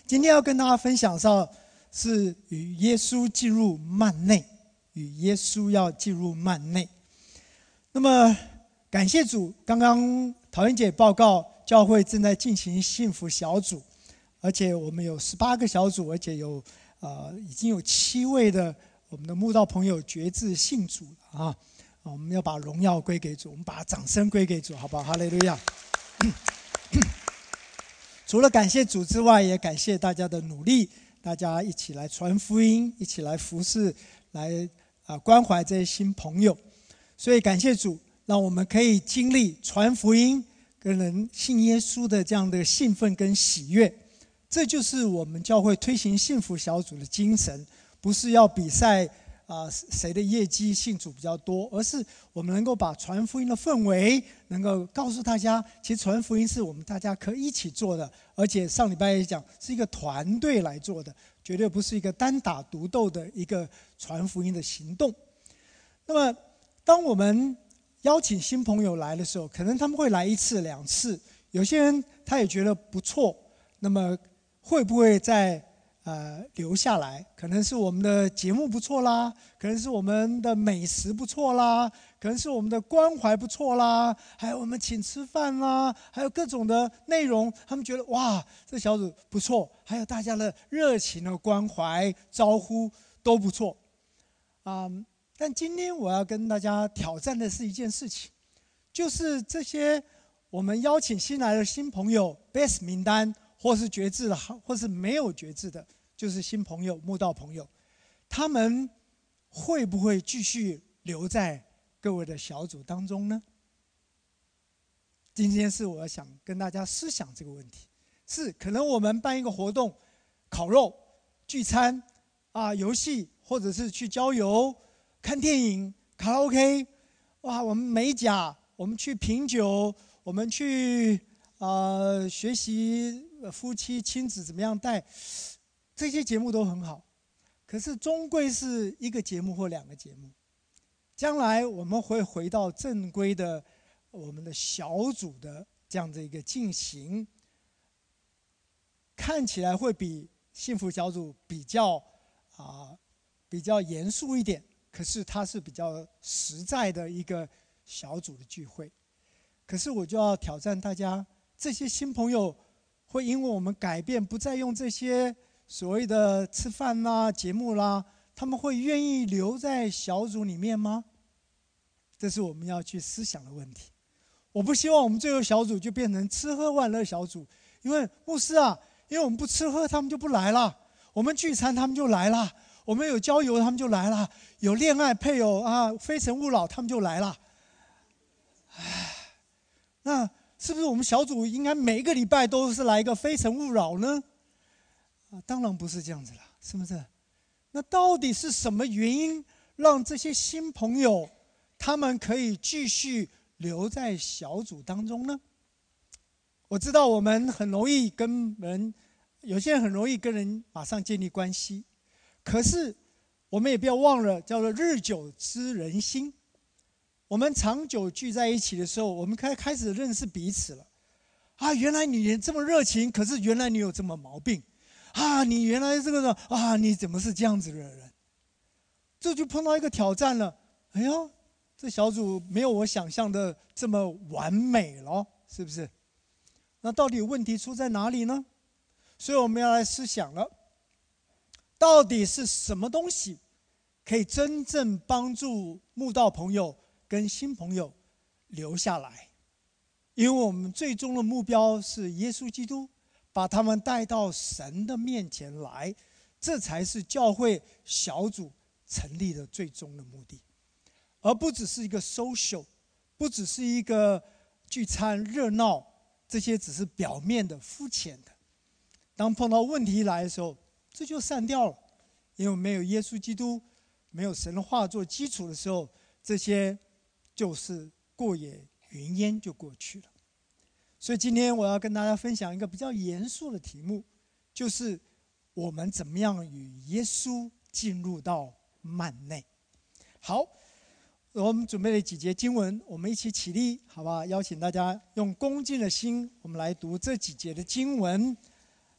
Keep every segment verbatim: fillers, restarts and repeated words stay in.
今天要跟大家分享到是与耶稣进入幔内，与耶稣要进入幔内。那么感谢主，刚刚陶英姐报告，教会正在进行幸福小组，而且我们有十八个小组，而且有呃已经有七位的我们的慕道朋友决志信主了啊！我们要把荣耀归给主，我们把掌声归给主，好不好？哈利路亚！除了感谢主之外，也感谢大家的努力，大家一起来传福音，一起来服侍，来啊关怀这些新朋友。所以感谢主，让我们可以经历传福音跟人信耶稣的这样的兴奋跟喜悦。这就是我们教会推行幸福小组的精神，不是要比赛啊、呃、谁的业绩信主比较多，而是我们能够把传福音的氛围能够告诉大家，其实传福音是我们大家可以一起做的，而且上礼拜也讲是一个团队来做的，绝对不是一个单打独斗的一个传福音的行动。那么当我们邀请新朋友来的时候，可能他们会来一次两次，有些人他也觉得不错，那么会不会再呃留下来？可能是我们的节目不错啦，可能是我们的美食不错啦，可能是我们的关怀不错啦，还有我们请吃饭啦，还有各种的内容，他们觉得哇，这小组不错，还有大家的热情的关怀招呼都不错啊、嗯。但今天我要跟大家挑战的是一件事情，就是这些我们邀请新来的新朋友 best 名单，或是决志的，或是没有决志的，就是新朋友慕道朋友，他们会不会继续留在各位的小组当中呢？今天是我想跟大家思想这个问题，是可能我们办一个活动，烤肉、聚餐啊、游戏，或者是去郊游、看电影、卡拉 OK， 哇，我们美甲，我们去品酒，我们去呃学习夫妻亲子怎么样带，这些节目都很好，可是终归是一个节目或两个节目。将来我们会回到正规的我们的小组的这样的一个进行，看起来会比幸福小组比较啊、呃、比较严肃一点，可是它是比较实在的一个小组的聚会。可是我就要挑战大家，这些新朋友会因为我们改变，不再用这些所谓的吃饭啦、节目啦，他们会愿意留在小组里面吗？这是我们要去思想的问题。我不希望我们最后小组就变成吃喝玩乐小组，因为牧师啊，因为我们不吃喝，他们就不来了；我们聚餐，他们就来了；我们有郊游，他们就来了；有恋爱配偶啊，非诚勿扰，他们就来了。唉，那是不是我们小组应该每一个礼拜都是来一个非诚勿扰呢？啊，当然不是这样子了，是不是？那到底是什么原因让这些新朋友他们可以继续留在小组当中呢？我知道我们很容易跟人，有些人很容易跟人马上建立关系，可是我们也不要忘了，叫做日久知人心。我们长久聚在一起的时候，我们开开始认识彼此了。啊，原来你这么热情，可是原来你有这么毛病。啊，你原来这个啊，你怎么是这样子的人？这就碰到一个挑战了。哎呀，这小组没有我想象的这么完美了，是不是？那到底问题出在哪里呢？所以我们要来思想了，到底是什么东西可以真正帮助慕道朋友跟新朋友留下来？因为我们最终的目标是耶稣基督，把他们带到神的面前来，这才是教会小组成立的最终的目的，而不只是一个 social， 不只是一个聚餐热闹，这些只是表面的肤浅的。当碰到问题来的时候，这就散掉了，因为没有耶稣基督，没有神的话做基础的时候，这些就是过眼云烟就过去了。所以今天我要跟大家分享一个比较严肃的题目，就是我们怎么样与耶稣进入到幔内。好，我们准备了几节经文，我们一起起立，好吧？邀请大家用恭敬的心，我们来读这几节的经文。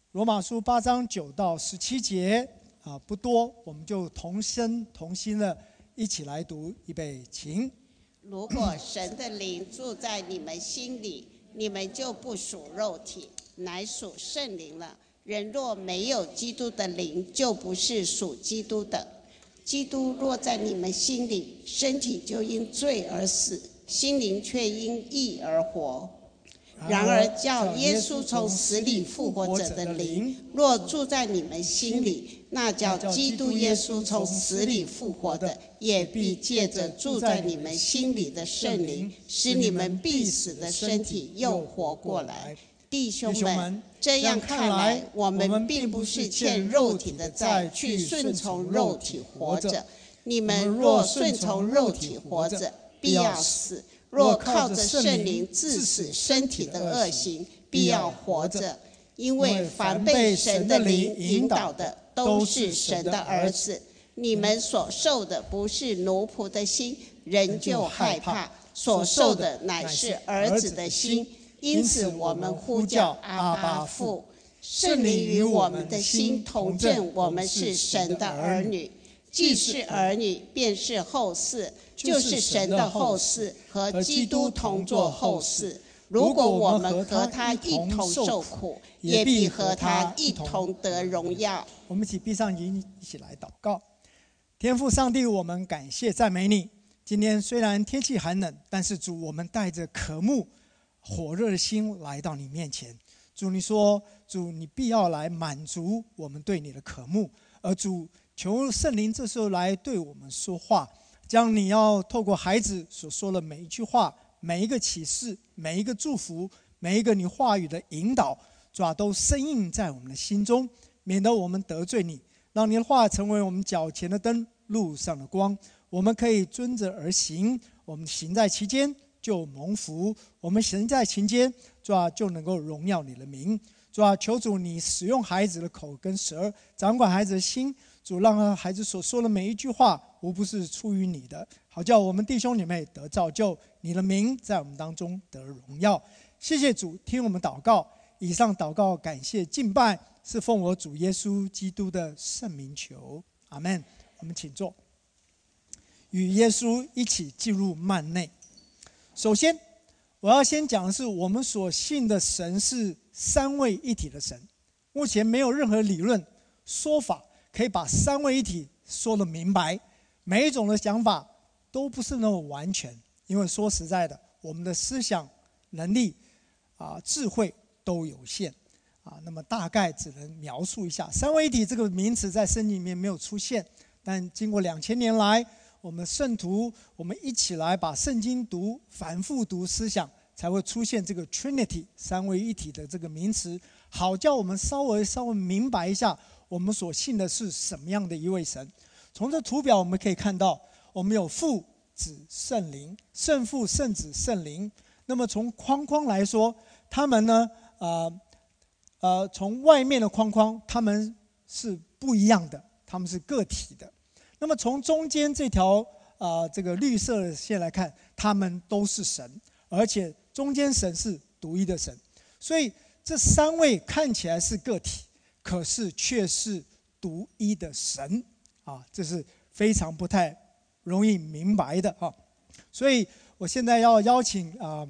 罗马书八章九到十七节啊，不多，我们就同声同心的一起来读。预备，请。 如果神的灵住在你们心里，你们就不属肉体，乃属圣灵了。人若没有基督的灵，就不是属基督的。基督若在你们心里，身体就因罪而死，心灵却因义而活。然而叫耶稣从死里复活者的灵，若住在你们心里，那叫基督耶稣从死里复活的，也必借着住在你们心里的圣灵，使你们必死的身体又活过来。弟兄们，这样看来，我们并不是欠肉体的债，去顺从肉体活着。你们若顺从肉体活着，必要死；若靠着圣灵治死身体的恶行，必要活着。因为凡被神的灵引导的，都是神的儿子。你们所受的不是奴仆的心，人就害怕；所受的乃是儿子的心。因此我们呼叫阿爸父。圣灵与我们的心同证，我们是神的儿女。既是儿女，便是后嗣，就是神的后嗣，和基督同作后嗣。如果我们和他一同受苦，也必和他一同得荣耀。 我们一起闭上眼，一起来祷告。天父上帝，我们感谢赞美你。今天虽然天气寒冷，但是主，我们带着渴慕火热的心来到你面前。主，你说，主，你必要来满足我们对你的渴慕。而主，求圣灵这时候来对我们说话，将你要透过孩子所说的每一句话、每一个启示、每一个祝福、每一个你话语的引导，主啊，都深印在我们的心中，免得我们得罪你。让你的话成为我们脚前的灯，路上的光。我们可以遵着而行，我们行在其间就蒙福，我们行在其间，主啊，就能够荣耀你的名。主啊，求主你使用孩子的口跟舌，掌管孩子的心。主，让孩子所说的每一句话，无不是出于你的，好叫我们弟兄姐妹得造就，你的名在我们当中得荣耀。谢谢主，听我们祷告。以上祷告感谢敬拜，是奉我主耶稣基督的圣名求，阿们。我们请坐，与耶稣一起进入幔内。首先我要先讲的是，我们所信的神是三位一体的神。目前没有任何理论说法可以把三位一体说得明白，每一种的想法都不是那么完全，因为说实在的，我们的思想能力啊、智慧都有限啊。那么大概只能描述一下，三位一体这个名词在圣经里面没有出现，但经过两千年来，我们圣徒我们一起来把圣经读、反复读思想，才会出现这个 Trinity 三位一体的这个名词，好叫我们稍微稍微明白一下我们所信的是什么样的一位神。从这图表我们可以看到，我们有父、子、圣灵，圣父、圣子、圣灵。那么从框框来说，他们呢，呃呃，从外面的框框，他们是不一样的，他们是个体的。那么从中间这条呃这个绿色的线来看，他们都是神，而且中间神是独一的神。所以这三位看起来是个体，可是却是独一的神啊，这是非常不太容易明白的啊。所以我现在要邀请啊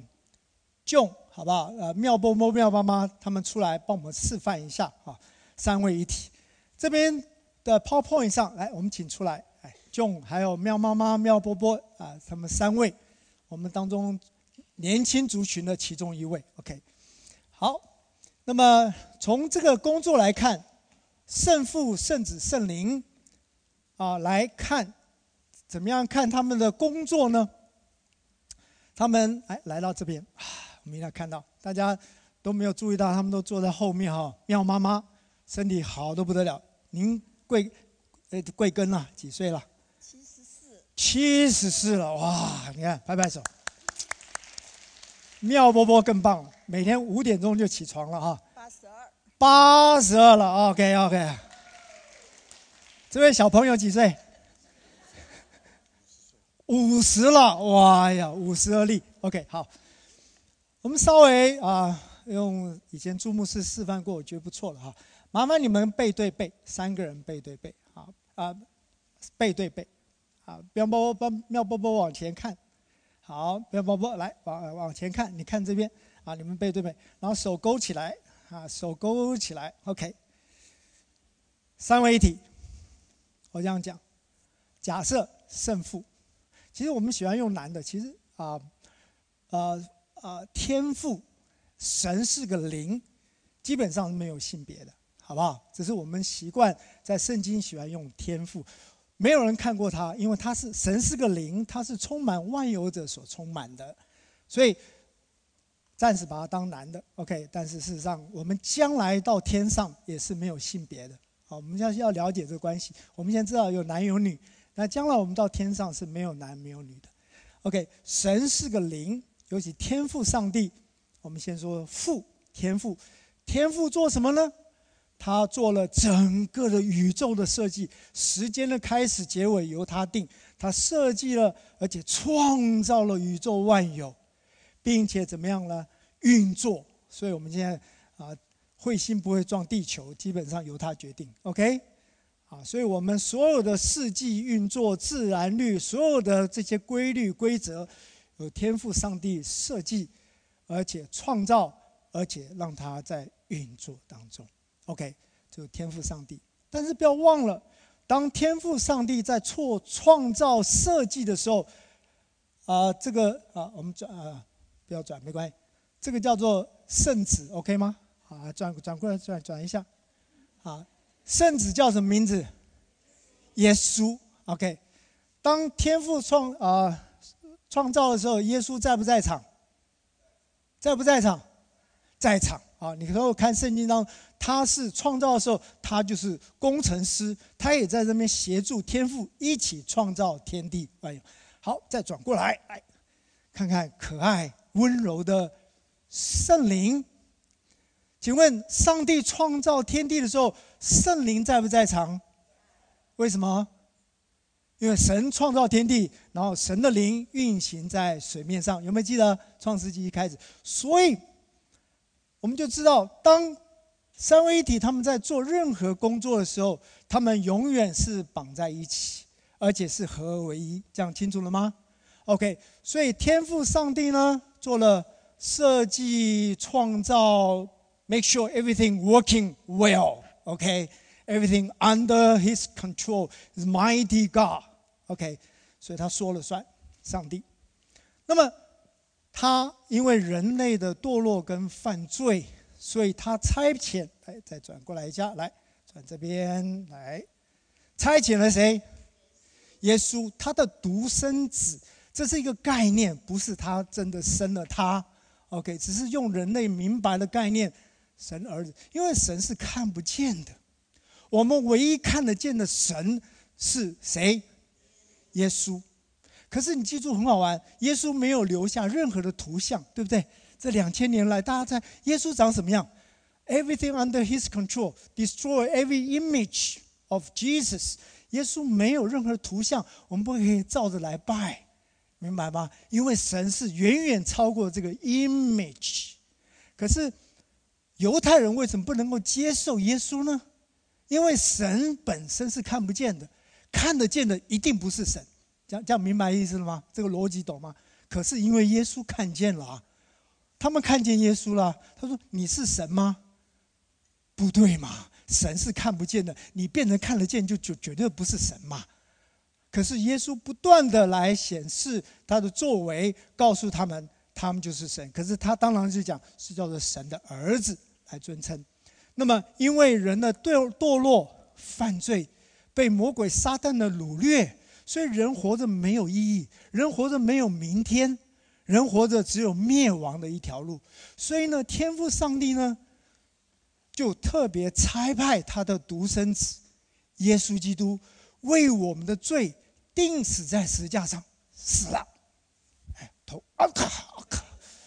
John 好不好？呃，妙波波、妙妈妈他们出来帮我们示范一下啊，三位一体。这边的 PowerPoint 上来，我们请出来，哎 ，John 还有妙妈妈、妙波波啊，他们三位，我们当中年轻族群的其中一位 ，OK。好，那么从这个工作来看，圣父、圣子、圣灵啊，来看怎么样看他们的工作呢？他们哎来到这边啊，我们应该看到大家都没有注意到，他们都坐在后面哈。妙妈妈身体好得不得了，您贵呃贵庚了？几岁了？ 七十四。 七十四了，哇！你看，拍拍手。妙波波更棒了，每天五点钟就起床了哈。 八十二。 八十二了 ，OK OK。这位小朋友几岁？五十了，哇呀，五十而立 ，OK， 好。我们稍微啊、呃，用以前朱牧师示范过，我觉得不错了哈。 麻烦你们背对背，三个人背对背，好啊，背对背，啊，喵波波喵波波往前看，好，喵波波来往往前看，你看这边啊，你们背对背，然后手勾起来啊，手勾起来 ，OK。三位一体，我这样讲，假设胜负，其实我们喜欢用男的，其实啊，呃呃，天父，神是个灵，基本上是没有性别的。好不好？只是我们习惯在圣经喜欢用天父，没有人看过他，因为他是神是个灵，他是充满万有者所充满的，所以暂时把他当男的 ，OK。但是事实上，我们将来到天上也是没有性别的。好，我们现在要了解这个关系。我们现在知道有男有女，那将来我们到天上是没有男没有女的。OK， 神是个灵，尤其天父上帝。我们先说父，天父，天父做什么呢？他做了整个的宇宙的设计，时间的开始结尾由他定。他设计了，而且创造了宇宙万有，并且怎么样呢？运作。所以我们现在啊，彗星不会撞地球，基本上由他决定。OK， 啊，所以我们所有的世纪运作、自然律，所有的这些规律规则，有天父上帝设计，而且创造，而且让它在运作当中。OK， 就是天父上帝。但是不要忘了，当天父上帝在做创造设计的时候，啊、呃，这个啊、呃，我们转啊、呃，不要转，没关系。这个叫做圣子 ，OK 吗？啊，转转过来，转转一下。啊，圣子叫什么名字？耶稣 ，OK。当天父创啊、呃、创造的时候，耶稣在不在场？在不在场？在场。啊，你可以看圣经当中，他是创造的时候，他就是工程师，他也在这边协助天父一起创造天地万有。好，再转过来，来看看可爱温柔的圣灵。请问，上帝创造天地的时候，圣灵在不在场？为什么？因为神创造天地，然后神的灵运行在水面上，有没有记得创世纪一开始？所以我们就知道，当三位一体他们在做任何工作的时候，他们永远是绑在一起，而且是合而为一。这样清楚了吗 ？OK， 所以天父上帝呢，做了设计、创造 ，make sure everything working well。OK，everything under His control is mighty God。OK， 所以他说了算，上帝。那么他因为人类的堕落跟犯罪，所以他差遣，来再转过来一下，来转这边来，差遣了谁？耶稣，他的独生子，这是一个概念，不是他真的生了他 ，OK， 只是用人类明白的概念，神儿子，因为神是看不见的，我们唯一看得见的神是谁？耶稣。可是你记住很好玩，耶稣没有留下任何的图像，对不对？这两千年来，大家猜耶稣长什么样 ？Everything under His control, destroy every image of Jesus。耶稣没有任何图像，我们不可以照着来拜，明白吗？因为神是远远超过这个 image。可是犹太人为什么不能够接受耶稣呢？因为神本身是看不见的，看得见的一定不是神。这样这样明白意思了吗？这个逻辑懂吗？可是因为耶稣看见了啊，他们看见耶稣了。他说：“你是神吗？”不对嘛，神是看不见的，你变成看得见就就绝对不是神嘛。可是耶稣不断的来显示他的作为，告诉他们他们就是神。可是他当然是讲是叫做神的儿子来尊称。那么因为人的堕落、犯罪，被魔鬼撒旦的掳掠。所以人活着没有意义，人活着没有明天，人活着只有灭亡的一条路。所以呢，天父上帝呢，就特别差派他的独生子耶稣基督，为我们的罪钉死在十字架上，死了。哎，头啊卡啊卡，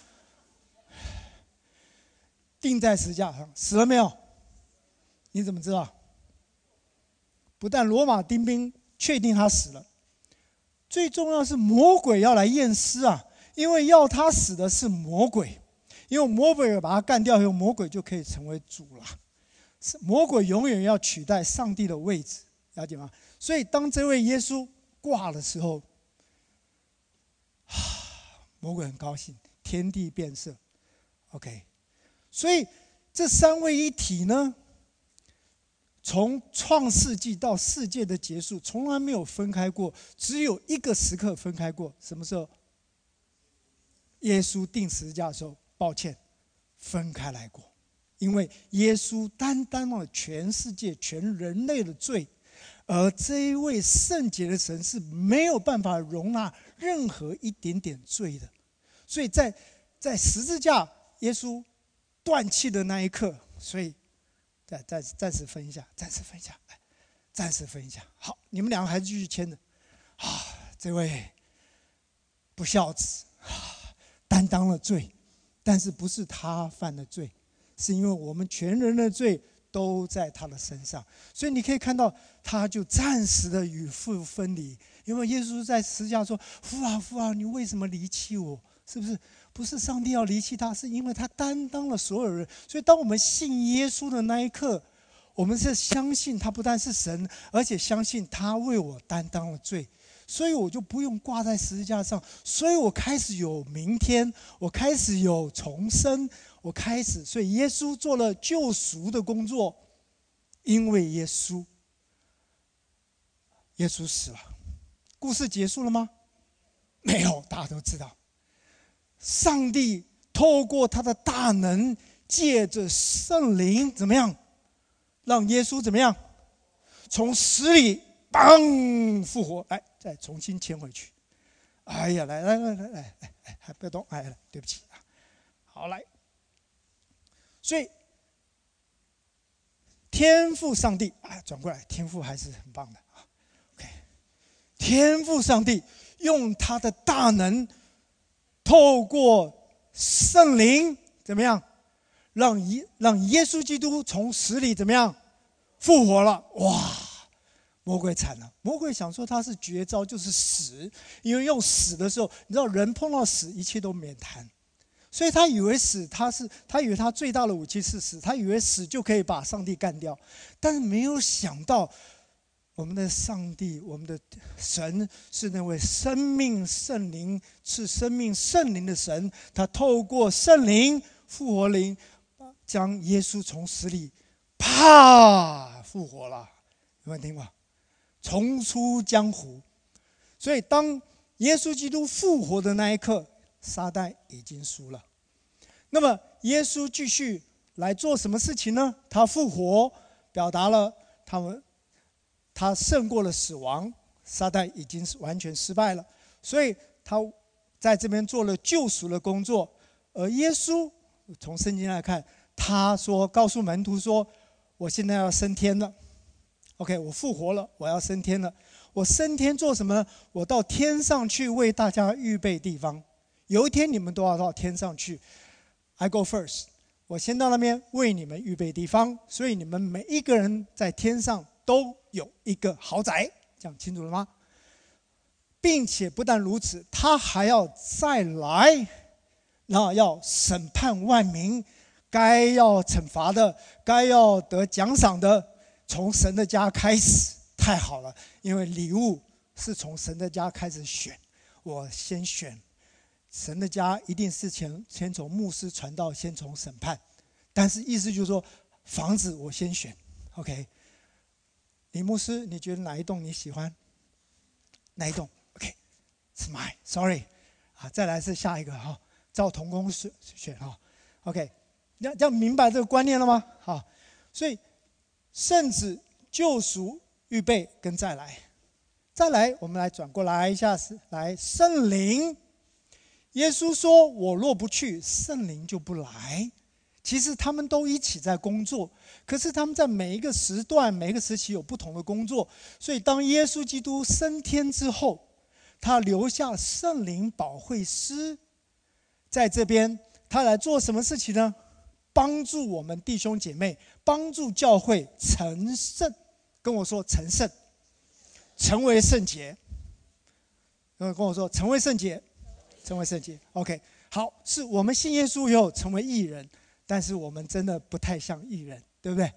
钉在十字架上，死了没有？你怎么知道？不但罗马丁兵确定他死了，最重要是魔鬼要来验尸啊！因为要他死的是魔鬼，因为魔鬼把他干掉以后，魔鬼就可以成为主了。 魔鬼永远要取代上帝的位置，了解吗？所以当这位耶稣挂的时候，魔鬼很高兴，天地变色。OK， 所以这三位一体呢，从创世纪到世界的结束，从来没有分开过，只有一个时刻分开过，什么时候？耶稣钉十字架的时候，抱歉，分开来过，因为耶稣担当了全世界、全人类的罪，而这一位圣洁的神是没有办法容纳任何一点点罪的，所以在在十字架耶稣断气的那一刻，所以再再暂时分一下，暂时分一下，暂时分一下。好，你们两个还是继续牵着。啊，这位不孝子啊，担当了罪，但是不是他犯的罪，是因为我们全人的罪都在他的身上，所以你可以看到，他就暂时的与父分离，因为耶稣在十字架说：“父啊，父啊，你为什么离弃我？”是不是？不是上帝要离弃他，是因为他担当了所有人。所以，当我们信耶稣的那一刻，我们是相信他不但是神，而且相信他为我担当了罪。所以我就不用挂在十字架上，所以我开始有明天，我开始有重生，我开始，所以耶稣做了救赎的工作，因为耶稣，耶稣死了，故事结束了吗？没有，大家都知道，上帝透过他的大能，借着圣灵怎么样，让耶稣怎么样，从死里砰复活，来再重新牵回去。哎呀，来来来来来来，还不要动，哎，对不起啊，好来。所以天父上帝啊，转过来，天父还是很棒的啊。OK， 天父上帝用他的大能，透过圣灵怎么样，让耶让耶稣基督从死里怎么样复活了？哇！魔鬼惨了，魔鬼想说他是绝招，就是死，因为用死的时候，你知道人碰到死，一切都免谈，所以他以为死，他是他以为他最大的武器是死，他以为死就可以把上帝干掉，但是没有想到，我们的上帝，我们的神是那位生命圣灵，是生命圣灵的神，他透过圣灵复活灵，将耶稣从死里啪复活了，有没有听过？重出江湖。所以当耶稣基督复活的那一刻，撒旦已经输了。那么耶稣继续来做什么事情呢？他复活表达了他们他胜过了死亡，撒旦已经完全失败了，所以他在这边做了救赎的工作。而耶稣从圣经来看，他说告诉门徒说，我现在要升天了， OK， 我复活了，我要升天了。我升天做什么呢？我到天上去为大家预备地方，有一天你们都要到天上去。 I go first， 我先到那边为你们预备地方，所以你们每一个人在天上都有一个豪宅，这样清楚了吗？并且不但如此，他还要再来，然后要审判万民，该要惩罚的，该要得奖赏的，从神的家开始。太好了，因为礼物是从神的家开始选，我先选。神的家一定是先先从牧师传道，先从审判，但是意思就是说，房子我先选 ，OK。李牧师，你觉得哪一栋你喜欢？哪一栋 ？OK， 是 mine，sorry， 啊，再来是下一个哈，照同工选选哈 ，OK， 这样明白这个观念了吗？好，所以圣子救赎预备跟再来，再来我们来转过来一下，来圣灵。耶稣说：“我若不去，圣灵就不来。”其实他们都一起在工作，可是他们在每一个时段、每一个时期有不同的工作。所以当耶稣基督升天之后，他留下圣灵保惠师，在这边他来做什么事情呢？帮助我们弟兄姐妹，帮助教会成圣。跟我说成圣，成为圣洁。跟我说成为圣洁。成为圣洁 ，OK， 好，是我们信耶稣以后成为义人，但是我们真的不太像义人，对不对？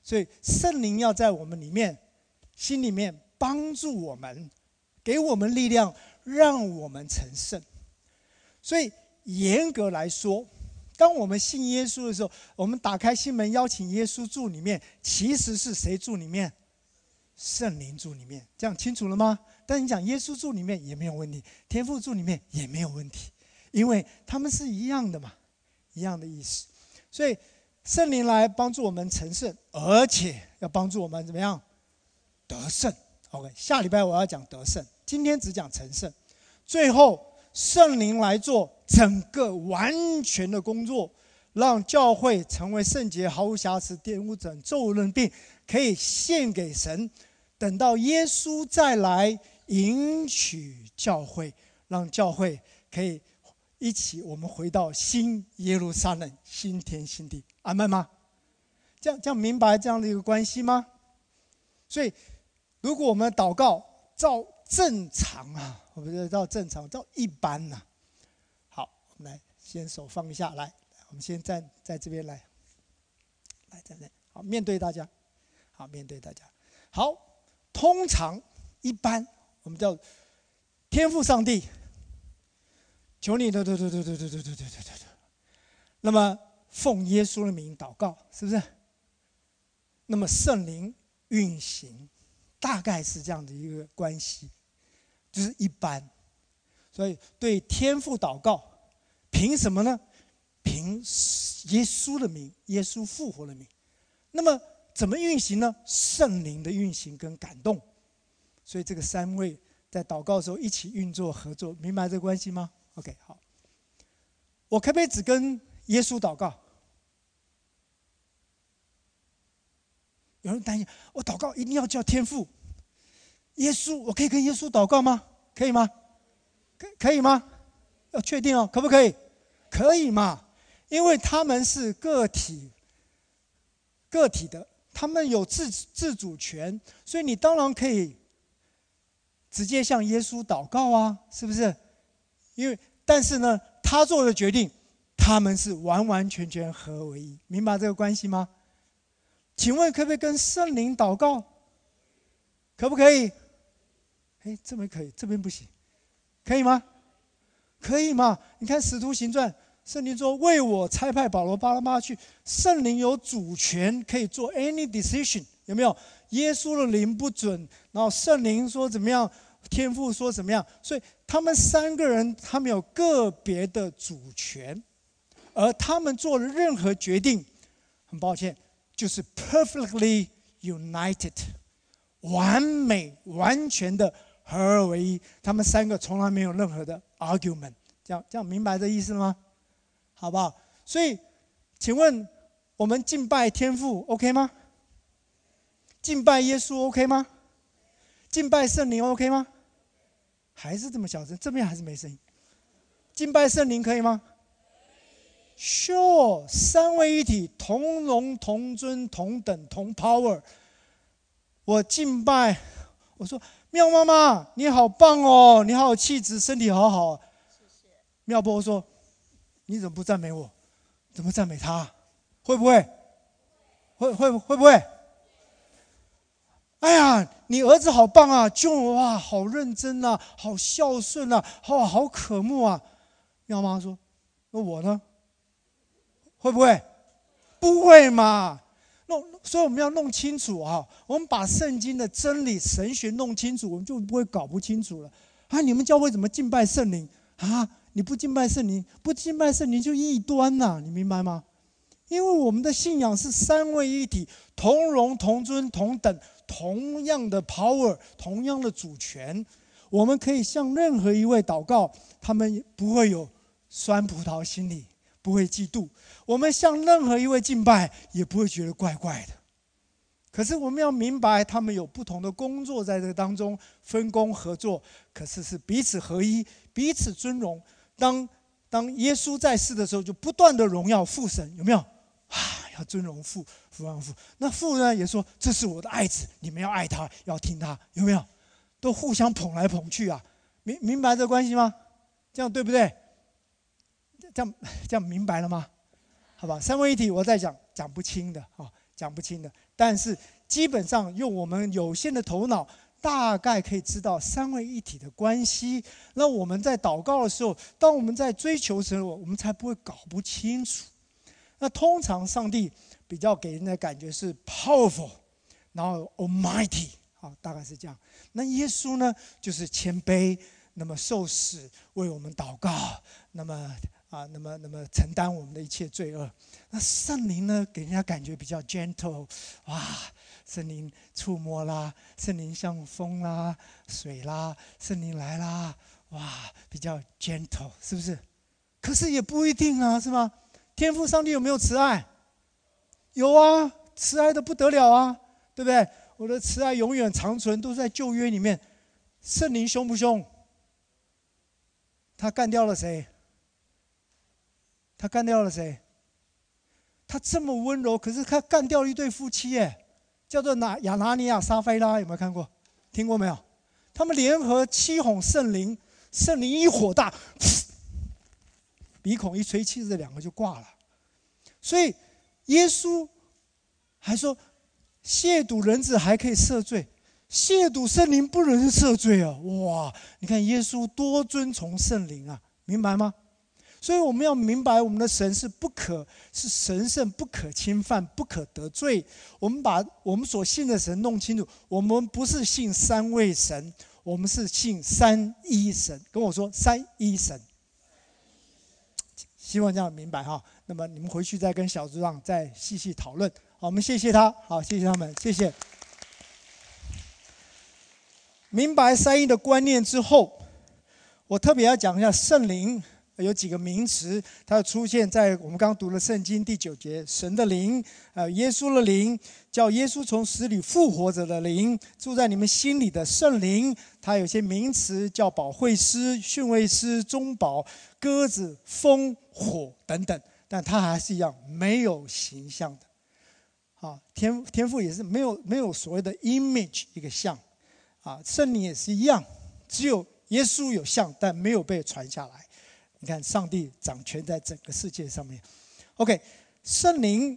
所以圣灵要在我们里面、心里面帮助我们，给我们力量，让我们成圣。所以严格来说，当我们信耶稣的时候，我们打开心门邀请耶稣住里面，其实是谁住里面？圣灵住里面，这样清楚了吗？但你讲耶稣住里面也没有问题，天父住里面也没有问题，因为他们是一样的嘛，一样的意思。所以圣灵来帮助我们成圣，而且要帮助我们怎么样得胜。 OK， 下礼拜我要讲得胜，今天只讲成圣。最后圣灵来做整个完全的工作，让教会成为圣洁毫无瑕疵，玷污整咒人病，可以献给神。等到耶稣再来迎娶教会，让教会可以一起我们回到新耶路撒冷，新天新地。阿们吗？这样这样明白这样的一个关系吗？所以如果我们祷告照正常啊，我们照正常照一般呐、啊。好，我们来先手放一下，来，我们先站在这边来，来站在好面对大家，好面对大家。好，通常一般我们叫天父上帝，求你对对对对对对对对对对对。那么奉耶稣的名祷告，是不是？那么圣灵运行，大概是这样的一个关系，就是一般。所以对天父祷告，凭什么呢？凭耶稣的名，耶稣复活的名。那么怎么运行呢？圣灵的运行跟感动。所以这个三位在祷告的时候一起运作合作，明白这个关系吗 ？OK， 好。我可不可以只跟耶稣祷告？有人担心，我祷告一定要叫天父、耶稣，我可以跟耶稣祷告吗？可以吗？可可以吗？要确定哦，可不可以？可以嘛？因为他们是个体，个体的，他们有自自主权，所以你当然可以直接向耶稣祷告啊，是不是？因为但是呢，他做的决定，他们是完完全全合为一，明白这个关系吗？请问可不可以跟圣灵祷告？可不可以？哎，这边可以，这边不行，可以吗？可以嘛？你看《使徒行传》，圣灵说：“为我差派保罗、巴拉巴去。”圣灵有主权，可以做 any decision， 有没有？耶稣的灵不准，然后圣灵说怎么样，天父说怎么样，所以他们三个人，他们有个别的主权，而他们做的任何决定，很抱歉，就是 perfectly united， 完美完全的合而为一。他们三个从来没有任何的 argument， 这样这样明白这意思了吗？好不好？所以，请问我们敬拜天父 OK 吗？敬拜耶稣 OK 吗？敬拜圣灵 OK 吗？还是这么小声？这边还是没声音。敬拜圣灵可以吗？Sure， 三位一体，同荣、同尊、同等、同 power。我敬拜，我说妙妈妈，你好棒哦，你好有气质，身体好好。谢谢。妙波说，你怎么不赞美我？怎么赞美他？会不会？会会会不会？哎呀，你儿子好棒啊 ，John 哇，好认真啊，好孝顺啊，好好渴慕啊。妙妈说，那我呢？会不会？不会嘛。弄，所以我们要弄清楚啊，我们把圣经的真理、神学弄清楚，我们就不会搞不清楚了。啊，你们教会怎么敬拜圣灵啊？你不敬拜圣灵，不敬拜圣灵就异端呐、啊，你明白吗？因为我们的信仰是三位一体，同荣、同尊、同等，同样的 power， 同样的主权。我们可以向任何一位祷告，他们不会有酸葡萄心理，不会嫉妒。我们向任何一位敬拜，也不会觉得怪怪的。可是我们要明白，他们有不同的工作在这当中分工合作，可是是彼此合一，彼此尊荣。当当耶稣在世的时候，就不断的荣耀父神，有没有？啊，要尊荣父，父让父。那父呢也说：“这是我的爱子，你们要爱他，要听他。”有没有？都互相捧来捧去啊，明明白这关系吗？这样对不对？这样这样明白了吗？好吧，三位一体我在讲讲不清的啊， 讲不清的。但是基本上用我们有限的头脑，大概可以知道三位一体的关系。那我们在祷告的时候，当我们在追求神，我们才不会搞不清楚。那通常上帝比较给人的感觉是 powerful， 然后 almighty， 好，大概是这样。那耶稣呢，就是谦卑，那么受死为我们祷告，那么啊，那么那么承担我们的一切罪恶。那圣灵呢，给人家感觉比较 gentle， 哇，圣灵触摸啦，圣灵像风啦、水啦，圣灵来啦，哇，比较 gentle， 是不是？可是也不一定啊，是吗？天父上帝有没有慈爱？有啊，慈爱的不得了啊，对不对？我的慈爱永远长存，都在旧约里面。圣灵凶不凶？他干掉了谁？他干掉了谁？他这么温柔，可是他干掉了一对夫妻耶，叫做拿亚拿尼亚、撒非拉，有没有看过？听过没有？他们联合欺哄圣灵，圣灵一火大，鼻孔一吹气，这两个就挂了。所以耶稣还说，亵渎人子还可以赦罪，亵渎圣灵不能赦罪啊！哇，你看耶稣多尊崇圣灵啊，明白吗？所以我们要明白，我们的神是不可是神圣、不可侵犯、不可得罪。我们把我们所信的神弄清楚，我们不是信三位神，我们是信三一神。跟我说三一神，希望这样明白哈。那么你们回去再跟小组长再细细讨论。好，我们谢谢他，好，谢谢他们，谢谢。明白三一的观念之后，我特别要讲一下圣灵。有几个名词，它出现在我们刚刚读的圣经第九节，神的灵，呃，耶稣的灵，叫耶稣从死里复活者的灵，住在你们心里的圣灵。它有些名词叫保惠师、训慰师、中保、鸽子、风、火等等，但它还是一样没有形象的。啊，天天父也是没有没有所谓的 image 一个像，啊，圣灵也是一样，只有耶稣有像，但没有被传下来。你看，上帝掌权在整个世界上面。OK， 圣灵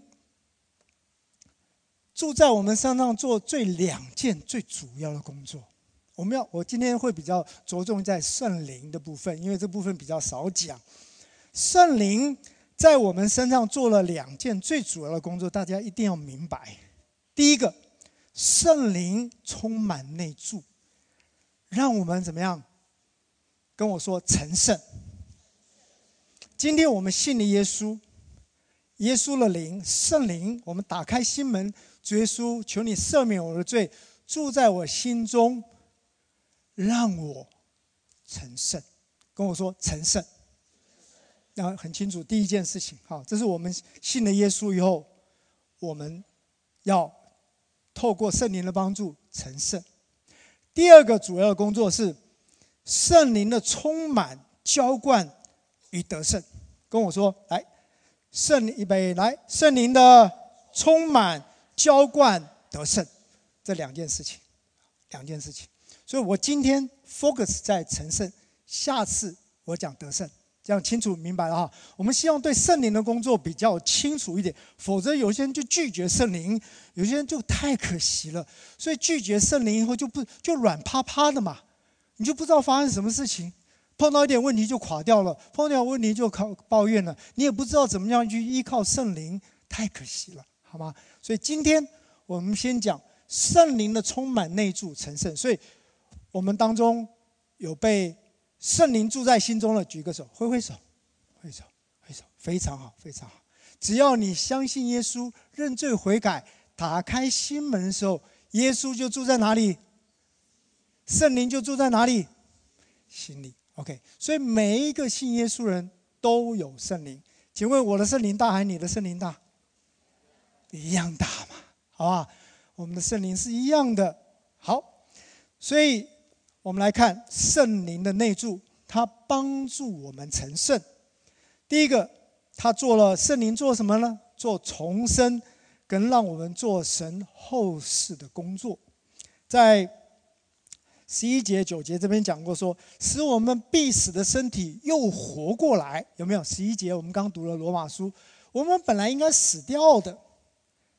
住在我们身上，做最两件最主要的工作。我们要，我今天会比较着重在圣灵的部分，因为这部分比较少讲。圣灵在我们身上做了两件最主要的工作，大家一定要明白。第一个，圣灵充满内住，让我们怎么样？跟我说成圣。今天我们信了耶稣，耶稣的灵，圣灵，我们打开心门，主耶稣，求你赦免我的罪，住在我心中，让我成圣。跟我说成圣，然后很清楚，第一件事情，好，这是我们信了耶稣以后，我们要透过圣灵的帮助成圣。第二个主要的工作是圣灵的充满、浇灌与得胜。跟我说，来，圣灵预备，来，圣灵的充满、浇灌、得胜，这两件事情，两件事情。所以我今天 focus 在成圣，下次我讲得胜，这样清楚明白了哈。我们希望对圣灵的工作比较清楚一点，否则有些人就拒绝圣灵，有些人就太可惜了。所以拒绝圣灵以后就不就软趴趴的嘛，你就不知道发生什么事情。碰到一点问题就垮掉了，碰到问题就靠抱怨了，你也不知道怎么样去依靠圣灵，太可惜了，好吗？所以今天我们先讲圣灵的充满内住成圣。所以我们当中有被圣灵住在心中的，举个手，挥挥手，挥手，挥手，非常好，非常好。只要你相信耶稣，认罪悔改，打开心门的时候，耶稣就住在哪里？圣灵就住在哪里？心里。OK， 所以每一个信耶稣人都有圣灵。请问我的圣灵大还是你的圣灵大？一样大嘛，好吧？我们的圣灵是一样的。好，所以我们来看圣灵的内住，它帮助我们成圣。第一个，他做了圣灵做什么呢？做重生，跟让我们做神后世的工作。在十一节、九节这边讲过说，使我们必死的身体又活过来，有没有？十一节我们刚读了罗马书，我们本来应该死掉的，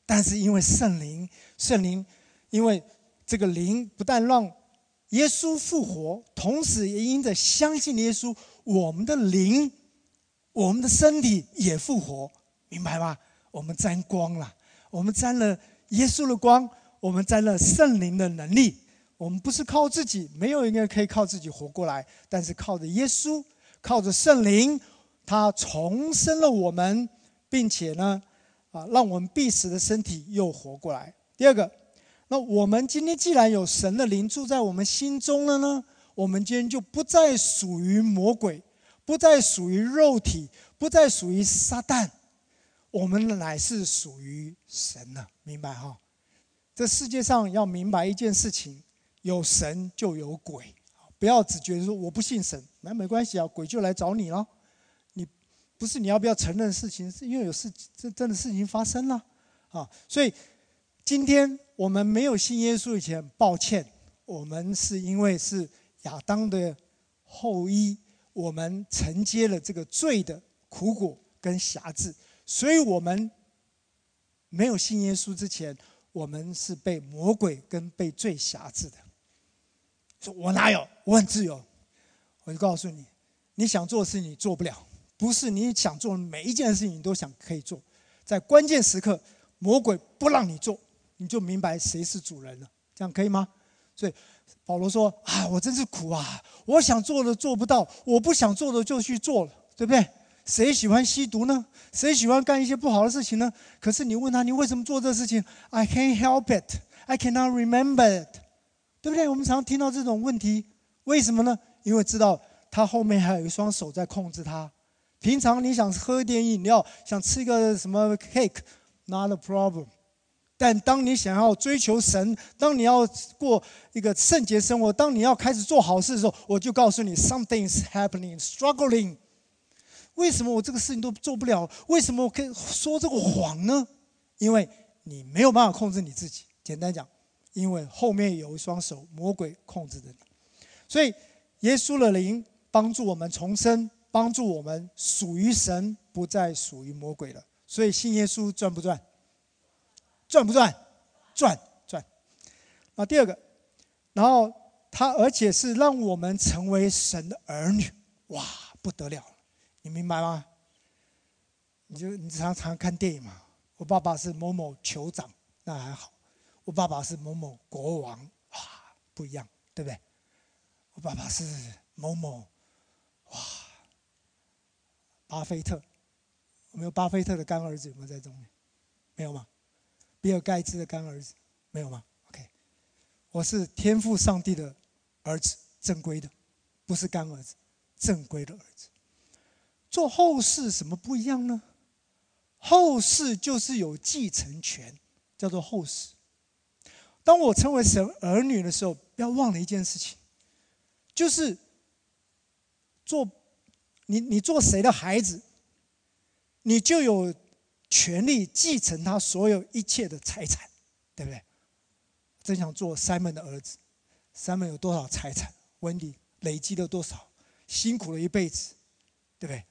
但是因为圣灵，圣灵因为这个灵不但让耶稣复活，同时也因着相信耶稣，我们的灵，我们的身体也复活，明白吗？我们沾光了，我们沾了耶稣的光，我们沾了圣灵的能力。我们不是靠自己，没有一个人可以靠自己活过来，但是靠着耶稣，靠着圣灵，他重生了我们，并且呢，啊，让我们必死的身体又活过来。第二个，那我们今天既然有神的灵住在我们心中了呢，我们今天就不再属于魔鬼，不再属于肉体，不再属于撒旦，我们乃是属于神了，明白哈？这世界上要明白一件事情，有神就有鬼，不要只觉得说我不信神，那没关系啊，鬼就来找你了。你不是你要不要承认事情，是因为有事真真的事情发生了啊。所以今天我们没有信耶稣以前，抱歉，我们是因为是亚当的后裔，我们承接了这个罪的苦果跟辖制，所以我们没有信耶稣之前，我们是被魔鬼跟被罪辖制的。说我哪有，我很自由。我就告诉你，你想做的事情你做不了，不是你想做的每一件事情你都想可以做，在关键时刻魔鬼不让你做，你就明白谁是主人了，这样可以吗？所以保罗说啊，我真是苦啊，我想做的做不到，我不想做的就去做了，对不对？谁喜欢吸毒呢？谁喜欢干一些不好的事情呢？可是你问他，你为什么做这事情？ I can't help it, I cannot remember it， 对不对？我们常听到这种问题，为什么呢？因为知道他后面还有一双手在控制他。平常你想喝一点饮料，想吃一个什么 cake， not a problem。但当你想要追求神，当你要过一个圣洁生活，当你要开始做好事的时候，我就告诉你 ，something is happening, struggling。为什么我这个事情都做不了？为什么我可以说这个谎呢？因为你没有办法控制你自己。简单讲，因为后面有一双手，魔鬼控制着你。所以，耶稣的灵帮助我们重生，帮助我们属于神，不再属于魔鬼了。所以，信耶稣赚不赚？赚不赚？赚赚。那第二个，然后他而且是让我们成为神的儿女，哇，不得了了！你明白吗？你就你常常看电影嘛。我爸爸是某某酋长，那还好；我爸爸是某某国王，哇，不一样，对不对？我爸爸是某某，哇，巴菲特。有没有巴菲特的干儿子？有没有在中间？没有吗？比尔盖茨的干儿子没有吗 ？OK， 我是天父上帝的儿子，正规的，不是干儿子，正规的儿子。做后事什么不一样呢？后事就是有继承权，叫做后事。当我成为神儿女的时候，不要忘了一件事情，就是做你你做谁的孩子，你就有权利继承他所有一切的财产，对不对？真想做 Simon 的儿子 ，Simon 有多少财产 ？Wendy 累积了多少？辛苦了一辈子，对不对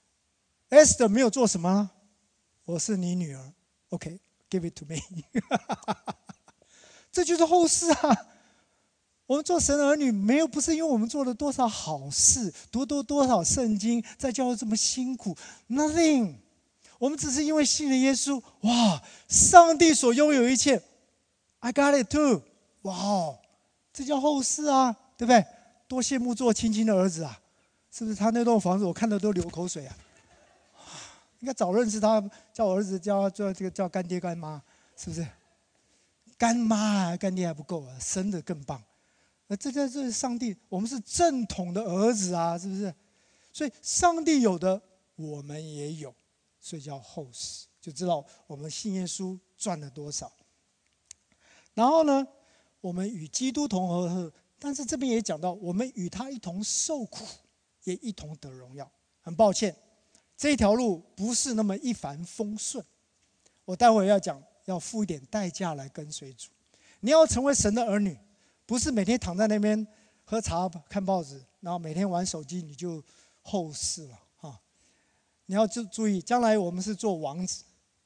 ？Esther 没有做什么呢？我是你女儿 ，OK，give it to me 。这就是后事啊！我们做神的儿女，没有不是因为我们做了多少好事，读多多少圣经，在教会这么辛苦 ，nothing。我们只是因为信了耶稣，哇！上帝所拥有一切 ，I got it too， 哇！这叫后事啊，对不对？多羡慕做亲亲的儿子啊！是不是？他那栋房子我看到都流口水啊！应该早认识他，叫我儿子叫叫这个叫干爹干妈，是不是？干妈啊，干爹还不够啊，生的更棒。那这这这是上帝，我们是正统的儿子啊，是不是？所以上帝有的，我们也有。所以叫后世，就知道我们信耶稣赚了多少。然后呢，我们与基督同和，但是这边也讲到，我们与他一同受苦，也一同得荣耀。很抱歉，这条路不是那么一帆风顺。我待会要讲，要付一点代价来跟随主。你要成为神的儿女，不是每天躺在那边喝茶、看报纸，然后每天玩手机，你就后世了。你要注意，将来我们是做王子，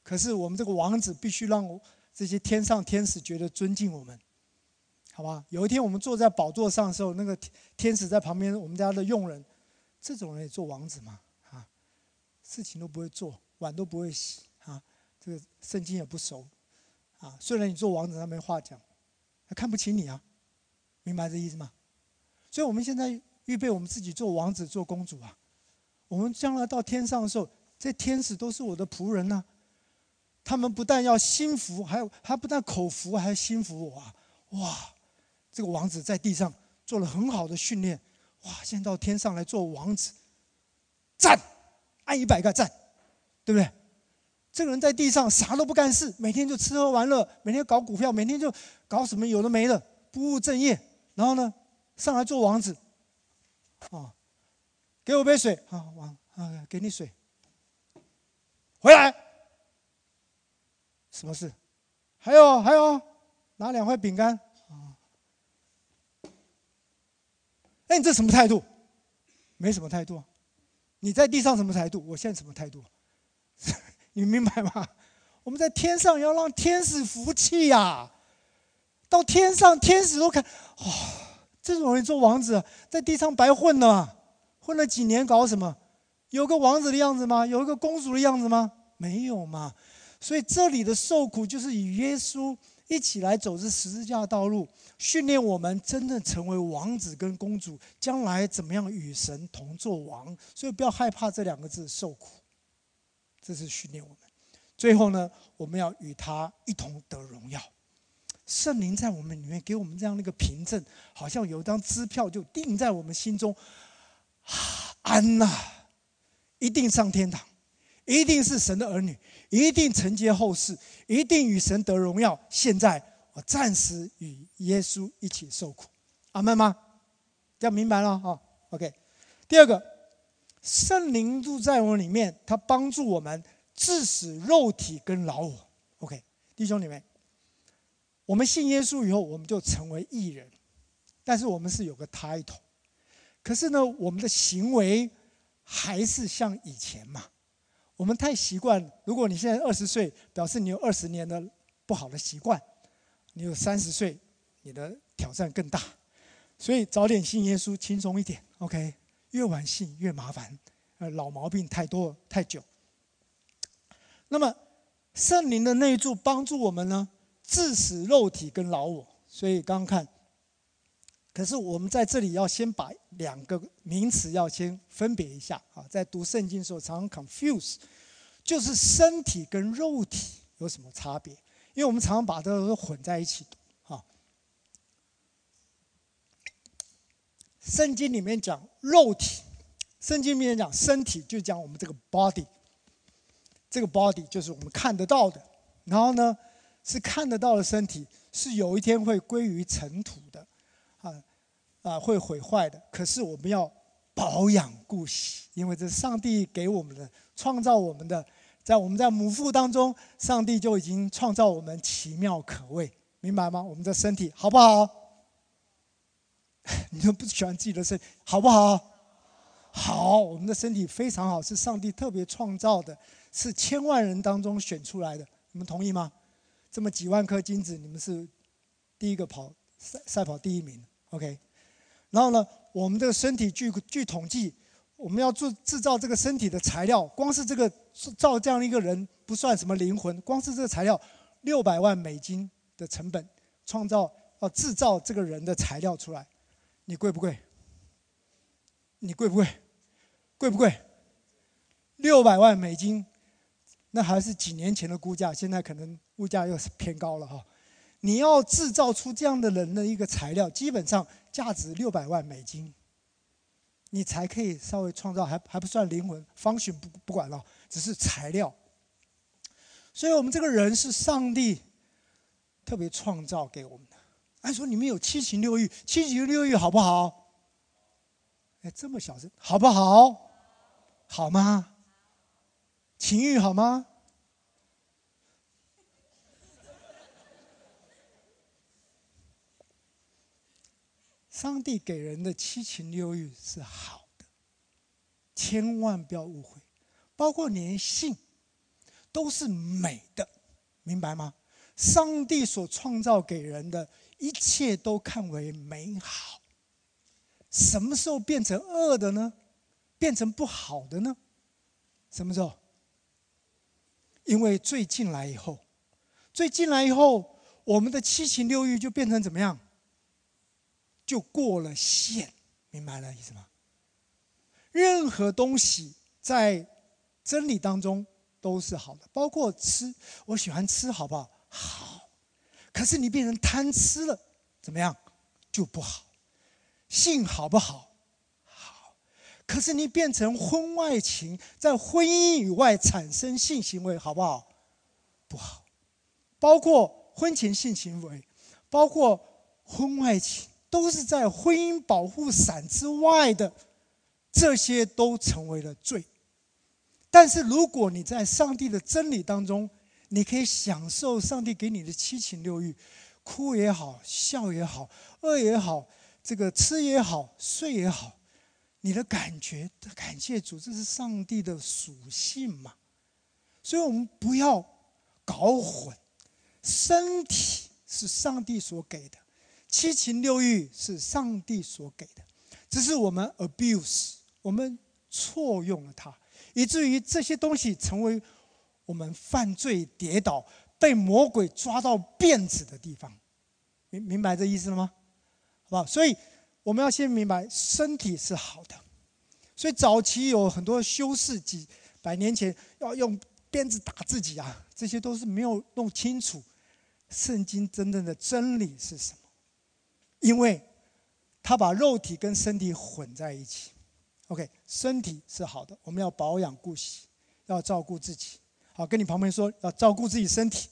可是我们这个王子必须让这些天上天使觉得尊敬我们，好吧？有一天我们坐在宝座上的时候，那个天使在旁边，我们家的佣人，这种人也做王子吗？啊，事情都不会做，碗都不会洗啊，这个圣经也不熟啊。虽然你做王子，他没话讲，他看不起你啊，明白这意思吗？所以我们现在预备我们自己做王子、做公主啊。我们将来到天上的时候，这天使都是我的仆人啊。他们不但要心服，还有他不但口服，还要心服我啊！哇，这个王子在地上做了很好的训练，哇，现在到天上来做王子，赞，按一百个赞，对不对？这个人在地上啥都不干事，每天就吃喝玩乐，每天搞股票，每天就搞什么有的没的，不务正业。然后呢，上来做王子，啊，给我杯水啊，王啊，给你水，回来。什么事？还有还有，拿两块饼干啊！哎，你这什么态度？没什么态度啊！你在地上什么态度？我现在什么态度？你明白吗？我们在天上要让天使服气呀、啊！到天上，天使都看，哦，这种人做王子，在地上白混了，混了几年，搞什么？有个王子的样子吗？有一个公主的样子吗？没有嘛！所以这里的受苦，就是与耶稣一起来走这十字架的道路，训练我们真正成为王子跟公主，将来怎么样与神同作王。所以不要害怕这两个字受苦，这是训练我们。最后呢，我们要与他一同得荣耀。圣灵在我们里面给我们这样的一个凭证，好像有一张支票就定在我们心中，啊，安呐、啊，一定上天堂，一定是神的儿女，一定承接后世，一定与神得荣耀。现在我暂时与耶稣一起受苦，阿们吗？这样明白了哈 ？OK。第二个，圣灵住在我里面，他帮助我们致死肉体跟老我。OK， 弟兄姊妹，我们信耶稣以后，我们就成为义人，但是我们是有个 title， 可是呢，我们的行为还是像以前嘛。我们太习惯，如果你现在二十岁，表示你有二十年的不好的习惯；你有三十岁，你的挑战更大。所以早点信耶稣，轻松一点。OK， 越晚信越麻烦，呃，老毛病太多太久。那么圣灵的内住帮助我们呢，致死肉体跟老我。所以刚刚看，可是我们在这里要先把两个名词要先分别一下啊，在读圣经的时候常常 confuse， 就是身体跟肉体有什么差别？因为我们常常把这个混在一起读啊。圣经里面讲肉体，圣经里面讲身体，就讲我们这个 body， 这个 body 就是我们看得到的，然后呢是看得到的身体，是有一天会归于尘土的，啊。啊，会毁坏的。可是我们要保养顾惜，因为这是上帝给我们的，创造我们的。在我们在母腹当中，上帝就已经创造我们奇妙可畏，明白吗？我们的身体好不好？你都不喜欢自己的身体，好不好？好，我们的身体非常好，是上帝特别创造的，是千万人当中选出来的。你们同意吗？这么几万颗金子，你们是第一个跑赛赛跑第一名 ，OK。然后呢，我们这个身体据据统计，我们要做制造这个身体的材料，光是这个造这样一个人不算什么灵魂，光是这个材料六百万美金的成本，创造要制造这个人的材料出来，你贵不贵？你贵不贵？贵不贵？六百万美金，那还是几年前的估价，现在可能物价又是偏高了哈。你要制造出这样的人的一个材料，基本上价值六百万美金，你才可以稍微创造，还还不算灵魂 function 不不管了，只是材料。所以我们这个人是上帝特别创造给我们的。按说你们有七情六欲，七情六欲好不好？哎，这么小声，好不好？好吗？情欲好吗？上帝给人的七情六欲是好的，千万不要误会。包括连性， 都是美的，明白吗？上帝所创造给人的一切都看为美好。什么时候变成恶的呢？变成不好的呢？什么时候？因为罪进来以后，罪进来以后，我们的七情六欲就变成怎么样？就过了线，明白了意思吗？任何东西在真理当中都是好的，包括吃。我喜欢吃，好不好？好。可是你变成贪吃了，怎么样？就不好。性好不好？好。可是你变成婚外情，在婚姻以外产生性行为，好不好？不好。包括婚前性行为，包括婚外情，都是在婚姻保护伞之外的，这些都成为了罪。但是如果你在上帝的真理当中，你可以享受上帝给你的七情六欲，哭也好，笑也好，饿也好，这个吃也好，睡也好，你的感觉，感谢主，这是上帝的属性嘛。所以我们不要搞混，身体是上帝所给的，七情六欲是上帝所给的，只是我们 abuse， 我们错用了它，以至于这些东西成为我们犯罪跌倒、被魔鬼抓到辫子的地方。明明白这意思了吗？好不好？所以我们要先明白，身体是好的。所以早期有很多修士几百年前要用鞭子打自己啊，这些都是没有弄清楚圣经真正的真理是什么，因为他把肉体跟身体混在一起。OK， 身体是好的，我们要保养顾惜，要照顾自己。好，跟你旁边说，要照顾自己身体，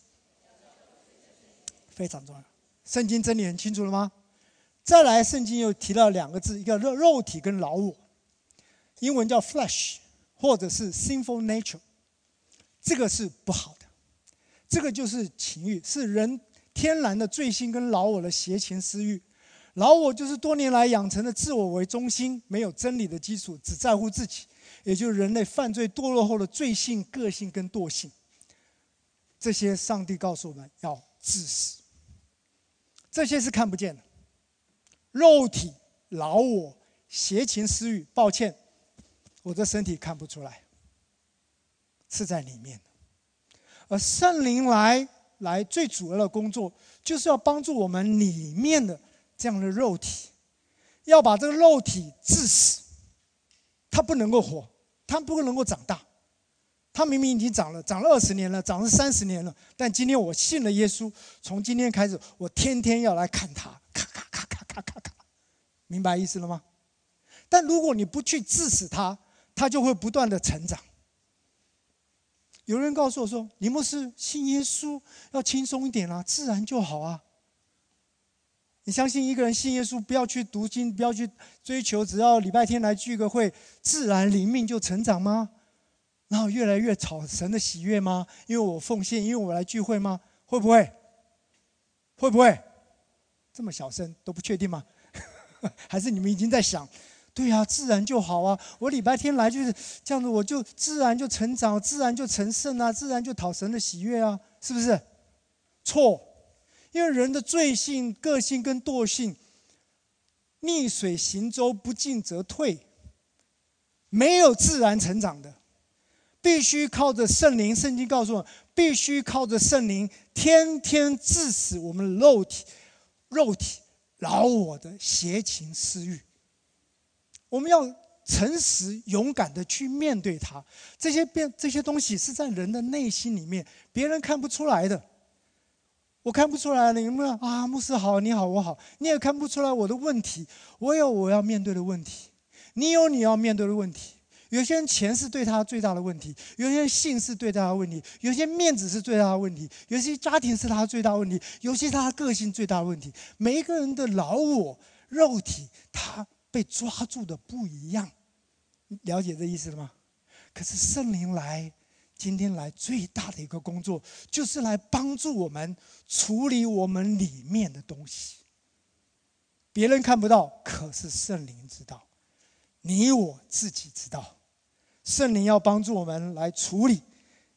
非常重要。圣经真理很清楚了吗？再来，圣经又提到两个字，一个肉肉体跟老我，英文叫 flesh， 或者是 sinful nature， 这个是不好的，这个就是情欲，是人天然的罪性跟老我的邪情私欲。老我就是多年来养成的自我为中心，没有真理的基础，只在乎自己，也就是人类犯罪堕落后的罪性、个性跟惰性。这些上帝告诉我们要治死，这些是看不见的。肉体、老我、邪情私欲，抱歉，我的身体看不出来，是在里面的。而圣灵来来最主要的工作，就是要帮助我们里面的这样的肉体，要把这个肉体治死，它不能够活，它不能够长大。它明明已经长了，长了二十年了，长了三十年了，但今天我信了耶稣，从今天开始，我天天要来看它，咔咔咔咔咔咔咔，明白意思了吗？但如果你不去治死它，它就会不断的成长。有人告诉我说：“李牧师，信耶稣要轻松一点啊，自然就好啊。”你相信一个人信耶稣，不要去读经，不要去追求，只要礼拜天来聚个会，自然灵命就成长吗？然后越来越讨神的喜悦吗？因为我奉献，因为我来聚会吗？会不会？会不会？这么小声都不确定吗？还是你们已经在想？对啊，自然就好啊！我礼拜天来就是这样子，我就自然就成长，自然就成圣啊，自然就讨神的喜悦啊，是不是？错，因为人的罪性、个性跟惰性，逆水行舟，不进则退，没有自然成长的。必须靠着圣灵，圣经告诉我们，必须靠着圣灵，天天治死我们的肉体、肉体老我的邪情私欲。我们要诚实、勇敢的去面对它。这些变这些东西是在人的内心里面，别人看不出来的。我看不出来，你们啊，牧师好，你好，我好，你也看不出来我的问题。我有我要面对的问题，你有你要面对的问题。有些人钱是对他最大的问题，有些人性是对他的问题，有些面子是最大的问题，有些家庭是他最大的问题，有些他的个性最大的问题。每一个人的老我、肉体，他被抓住的不一样，了解这意思了吗？可是圣灵来，今天来最大的一个工作，就是来帮助我们处理我们里面的东西。别人看不到，可是圣灵知道，你我自己知道。圣灵要帮助我们来处理，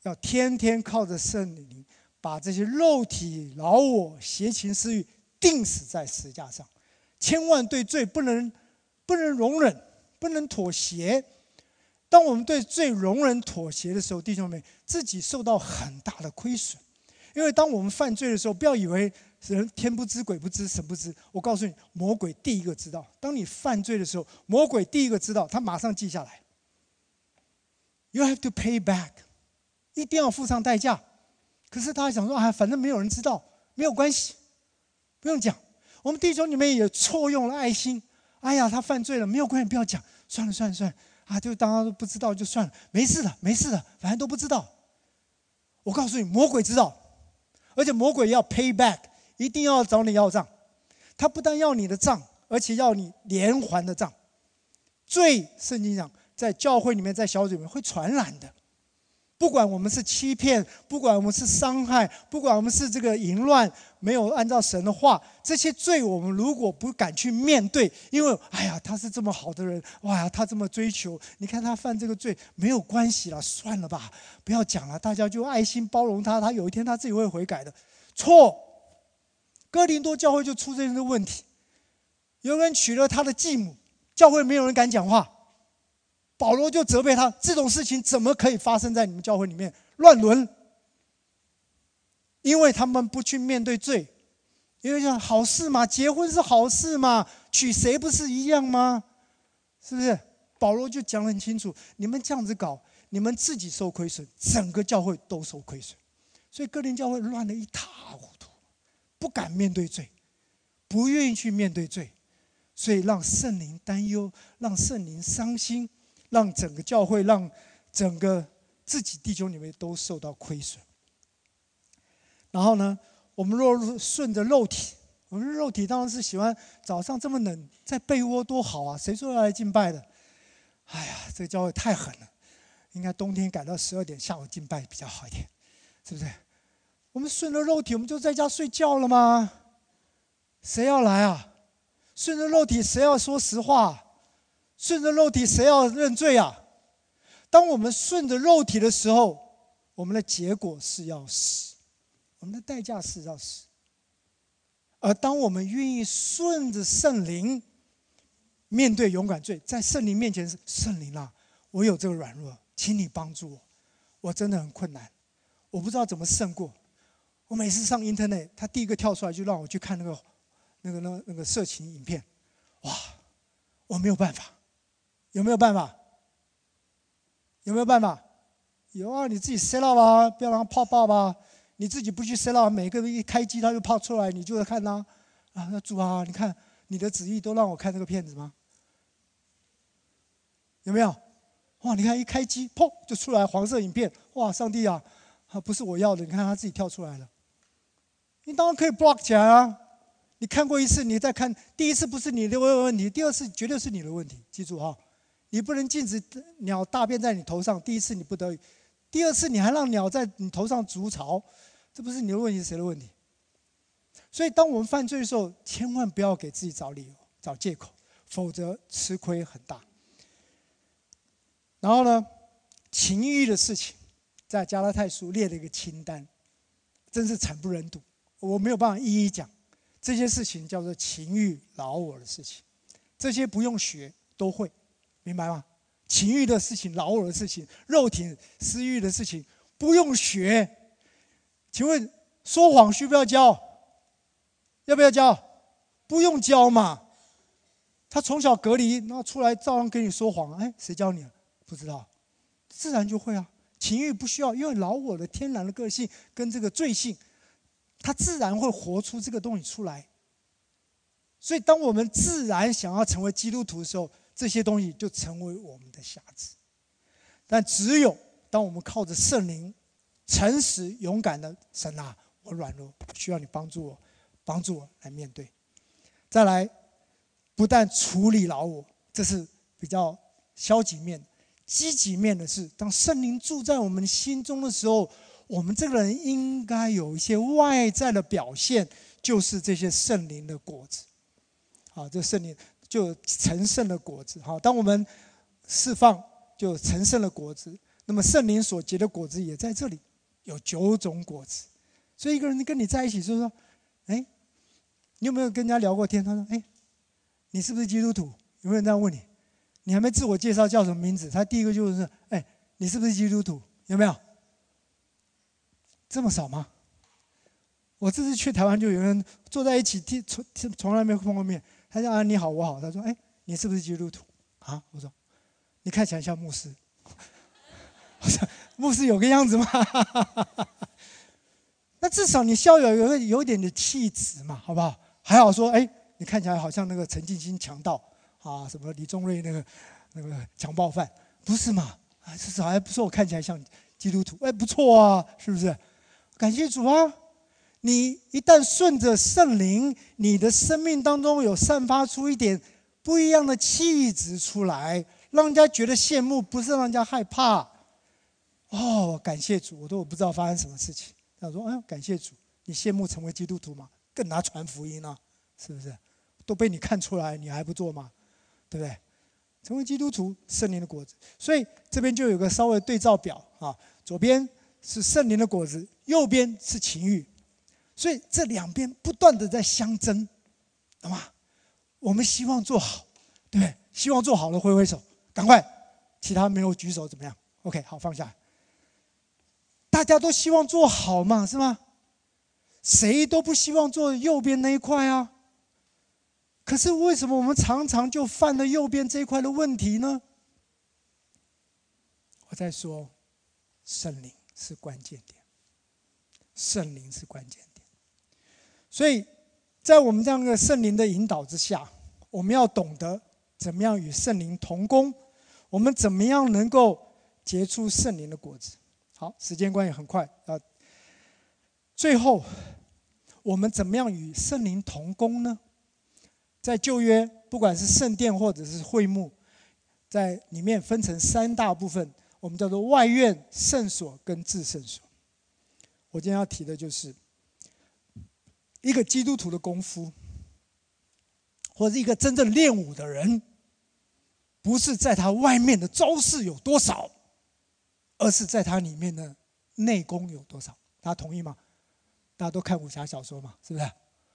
要天天靠着圣灵，把这些肉体、老我、邪情私欲钉死在十字架上。千万对罪不能不能容忍，不能妥协。当我们对罪容忍妥协的时候，弟兄们，自己受到很大的亏损。因为当我们犯罪的时候，不要以为人天不知鬼不知神不知。我告诉你，魔鬼第一个知道。当你犯罪的时候，魔鬼第一个知道，他马上记下来。You have to pay back， 一定要付上代价。可是他还想说，啊，反正没有人知道，没有关系，不用讲。我们弟兄你们也错用了爱心。哎呀，他犯罪了，没有关系，不要讲，算了算了算了，啊，就当他都不知道就算了，没事的，没事的，反正都不知道。我告诉你，魔鬼知道，而且魔鬼要 pay back， 一定要找你要账。他不但要你的账，而且要你连环的账。罪，圣经讲，在教会里面，在小组里面会传染的。不管我们是欺骗，不管我们是伤害，不管我们是这个淫乱，没有按照神的话，这些罪我们如果不敢去面对，因为哎呀，他是这么好的人，哇，他这么追求，你看他犯这个罪没有关系了，算了吧，不要讲了，大家就爱心包容他，他有一天他自己会悔改的。错，哥林多教会就出这样的问题，有人娶了他的继母，教会没有人敢讲话。保罗就责备他，这种事情怎么可以发生在你们教会里面？乱伦。因为他们不去面对罪，因为讲好事嘛，结婚是好事嘛，娶谁不是一样吗？是不是？保罗就讲得很清楚，你们这样子搞，你们自己受亏损，整个教会都受亏损。所以哥林教会乱得一塌糊涂，不敢面对罪，不愿意去面对罪，所以让圣灵担忧，让圣灵伤心，让整个教会，让整个自己弟兄姊妹都受到亏损。然后呢，我们若顺着肉体，我们肉体当然是喜欢早上这么冷，在被窝多好啊！谁说要来敬拜的？哎呀，这个教会太狠了，应该冬天改到十二点下午敬拜比较好一点，是不是？我们顺着肉体，我们就在家睡觉了吗？谁要来啊？顺着肉体，谁要说实话？顺着肉体，谁要认罪啊？当我们顺着肉体的时候，我们的结果是要死，我们的代价是要死。而当我们愿意顺着圣灵，面对勇敢罪，在圣灵面前是圣灵啊，我有这个软弱，请你帮助我，我真的很困难，我不知道怎么胜过。我每次上 internet， 他第一个跳出来就让我去看那个那个那个那个色情影片，哇，我没有办法。有没有办法？有没有办法？有啊，你自己 set up 啊，不要让它pop up啊。你自己不去 set up， 每个人一开机它就pop出来，你就会看它。啊，那主啊，你看你的旨意都让我看这个片子吗？有没有？哇，你看一开机，砰就出来黄色影片，哇，上帝啊，啊不是我要的，你看它自己跳出来了。你当然可以 block 起来啊。你看过一次，你再看，第一次不是你的问题，第二次绝对是你的问题，记住哈。你不能禁止鸟大便在你头上，第一次你不得已，第二次你还让鸟在你头上筑巢，这不是你的问题，是谁的问题？所以当我们犯罪的时候，千万不要给自己找理由、找借口，否则吃亏很大。然后呢，情欲的事情，在加拉太书列了一个清单，真是惨不忍睹，我没有办法一一讲。这些事情叫做情欲老我的事情，这些不用学都会。明白吗？情欲的事情、老我的事情、肉体私欲的事情，不用学。请问说谎需不要教？要不要教？不用教嘛。他从小隔离，然后出来照样跟你说谎，哎，谁教你了？不知道，自然就会啊。情欲不需要，因为老我的天然的个性跟这个罪性，他自然会活出这个东西出来。所以，当我们自然想要成为基督徒的时候，这些东西就成为我们的瑕疵。但只有当我们靠着圣灵、诚实、勇敢的神啊，我软弱，需要你帮助我，帮助我来面对。再来，不但处理老我，这是比较消极面；积极面的是，当圣灵住在我们心中的时候，我们这个人应该有一些外在的表现，就是这些圣灵的果子。好，这圣灵就成圣的果子。好，当我们释放，就成圣的果子。 那么圣灵所结的果子也在这里，有九种果子。所以一个人跟你在一起，就是说，哎，你有没有跟人家聊过天？他说，哎，你是不是基督徒？有没有人这样问你？你还没自我介绍，叫什么名字？他第一个就是，哎，你是不是基督徒？有没有？这么少吗？我这次去台湾，就有人坐在一起，从从来没碰过面。他说：“啊，你好，我好。”他说：“哎，你是不是基督徒？”啊，我说：“你看起来像牧师。”我说：“牧师有个样子吗？”那至少你需要有有有一点的气质嘛，好不好？还好说，哎，你看起来好像那个陈进兴强盗啊，什么李宗瑞那个那个强暴犯，不是嘛？啊，至少还不错，我看起来像基督徒，哎，不错啊，是不是？感谢主啊！你一旦顺着圣灵，你的生命当中有散发出一点不一样的气质出来，让人家觉得羡慕，不是让人家害怕。哦，感谢主，我都不知道发生什么事情。他说：“哎，感谢主，你羡慕成为基督徒吗？更拿传福音啊，是不是？都被你看出来，你还不做吗？对不对？成为基督徒，圣灵的果子。所以这边就有个稍微对照表啊，左边是圣灵的果子，右边是情欲。所以这两边不断的在相争，懂吗？我们希望做好，对不对？希望做好了，挥挥手，赶快。其他没有举手怎么样 ？OK， 好，放下来。大家都希望做好嘛，是吗？谁都不希望做右边那一块啊。可是为什么我们常常就犯了右边这一块的问题呢？我在说，圣灵是关键点，圣灵是关键点。所以，在我们这样的圣灵的引导之下，我们要懂得怎么样与圣灵同工，我们怎么样能够结出圣灵的果子。好，时间关系很快啊。最后，我们怎么样与圣灵同工呢？在旧约，不管是圣殿或者是会幕，在里面分成三大部分，我们叫做外院、圣所跟至圣所。我今天要提的就是一个基督徒的功夫，或者一个真正练武的人，不是在他外面的招式有多少，而是在他里面的内功有多少。大家同意吗？大家都看武侠小说嘛，是不是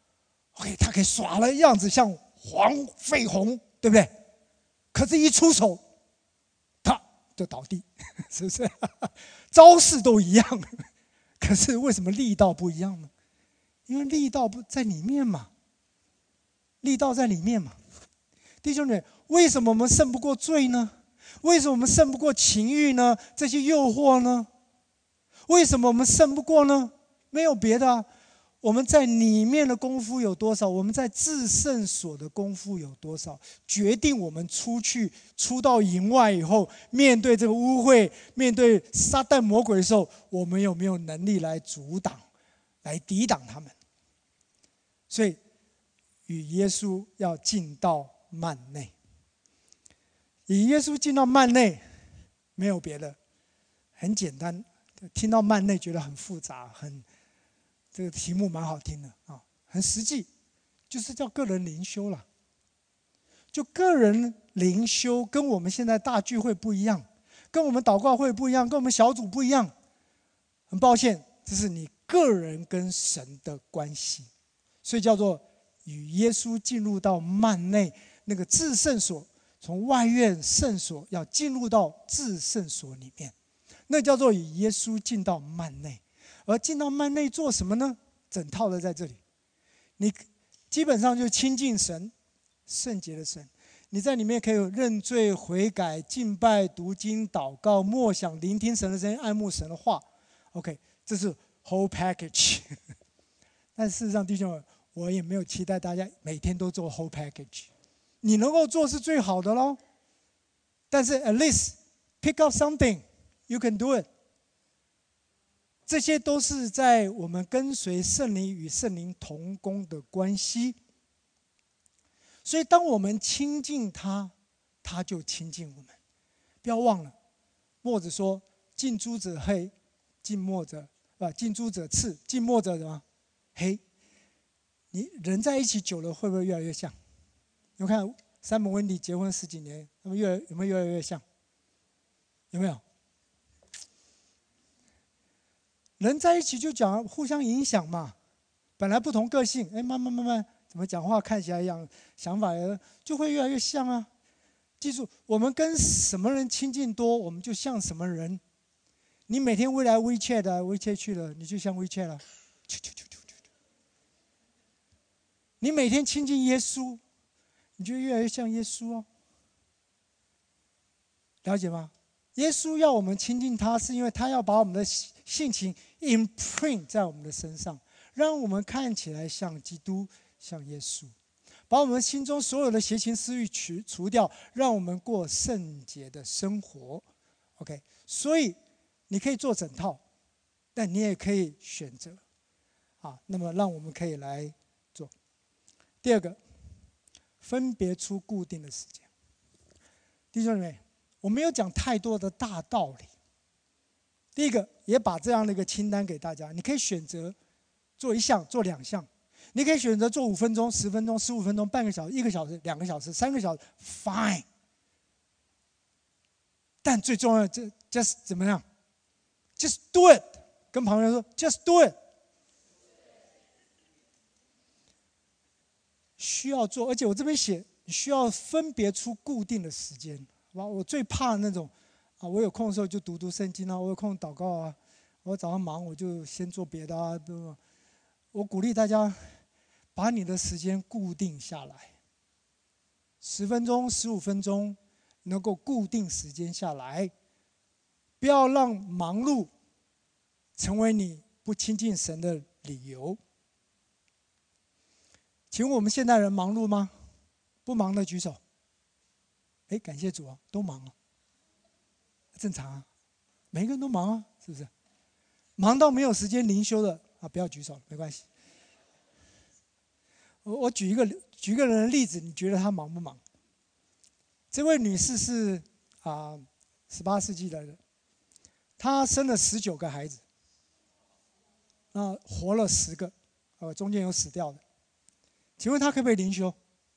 ？OK， 他可以耍了样子像黄飞鸿，对不对？可是，一出手，他就倒地，是不是？招式都一样，可是为什么力道不一样呢？因为力道不在里面嘛，力道在里面嘛。弟兄们，为什么我们胜不过罪呢？为什么我们胜不过情欲呢？这些诱惑呢？为什么我们胜不过呢？没有别的啊，我们在里面的功夫有多少，我们在至圣所的功夫有多少，决定我们出去出到营外以后，面对这个污秽，面对撒旦魔鬼的时候，我们有没有能力来阻挡，来抵挡他们。所以与耶稣要进到幔内，与耶稣进到幔内，没有别的，很简单。听到幔内觉得很复杂，很这个题目蛮好听的啊，很实际，就是叫个人灵修了。就个人灵修跟我们现在大聚会不一样，跟我们祷告会不一样，跟我们小组不一样。很抱歉，这是你个人跟神的关系，所以叫做与耶稣进入到幔内那个至圣所，从外院圣所要进入到至圣所里面，那叫做与耶稣进到幔内。而进到幔内做什么呢？整套的在这里，你基本上就亲近神，圣洁的神。你在里面可以有认罪悔改、敬拜、读经、祷告、默想、聆听神的声音、爱慕神的话。OK， 这是 whole package。但事实上，弟兄们，我也没有期待大家每天都做 whole package。你能够做是最好的咯。但是 at least pick up something, you can do it。这些都是在我们跟随圣灵与圣灵同工的关系。所以当我们亲近他，他就亲近我们。不要忘了，墨子说：“近朱者黑，近墨者啊，近朱者赤，近墨者什么黑。”你人在一起久了，会不会越来越像？你们看山姆温迪结婚十几年，他们越有没有越来越像？有没有？ 人在一起就讲互相影响嘛。本来不同个性，哎，慢慢慢慢，怎么讲话看起来一样，想法就会越来越像啊。记住，我们跟什么人亲近多，我们就像什么人。你每天未来 WeChat 的 WeChat 去了，你就像 WeChat 了。你每天亲近耶稣，你就越来越像耶稣哦。了解吗？耶稣要我们亲近他，是因为他要把我们的性情 imprint 在我们的身上，让我们看起来像基督，像耶稣，把我们心中所有的邪情私欲除除掉，让我们过圣洁的生活。OK， 所以你可以做整套，但你也可以选择。啊，那么让我们可以来做。第二个，分别出固定的时间。弟兄姊妹，我没有讲太多的大道理。第一个，也把这样的一个清单给大家，你可以选择做一项、做两项，你可以选择做五分钟、十分钟、十五分钟、半个小时、一个小时、两个小时、三个小时 ，fine。但最重要的，这 just 怎么样 ？just do it。跟旁边人说 ，just do it。需要做，而且我这边写，你需要分别出固定的时间。哇，我最怕那种。啊，我有空的时候就读读圣经啊，我有空祷告啊，我早上忙我就先做别的啊，对吧？我鼓励大家把你的时间固定下来，十分钟、十五分钟，能够固定时间下来，不要让忙碌成为你不亲近神的理由。请问我们现代人忙碌吗？不忙的举手。哎，感谢主啊，都忙啊。正常啊，每个人都忙啊，是不是？忙到没有时间灵修的啊，不要举手，没关系。我我举一个举一个人的例子，你觉得他忙不忙？这位女士是啊，十八世纪的人，她生了十九个孩子，那活了十个，呃，中间有死掉的。请问她可不可以灵修？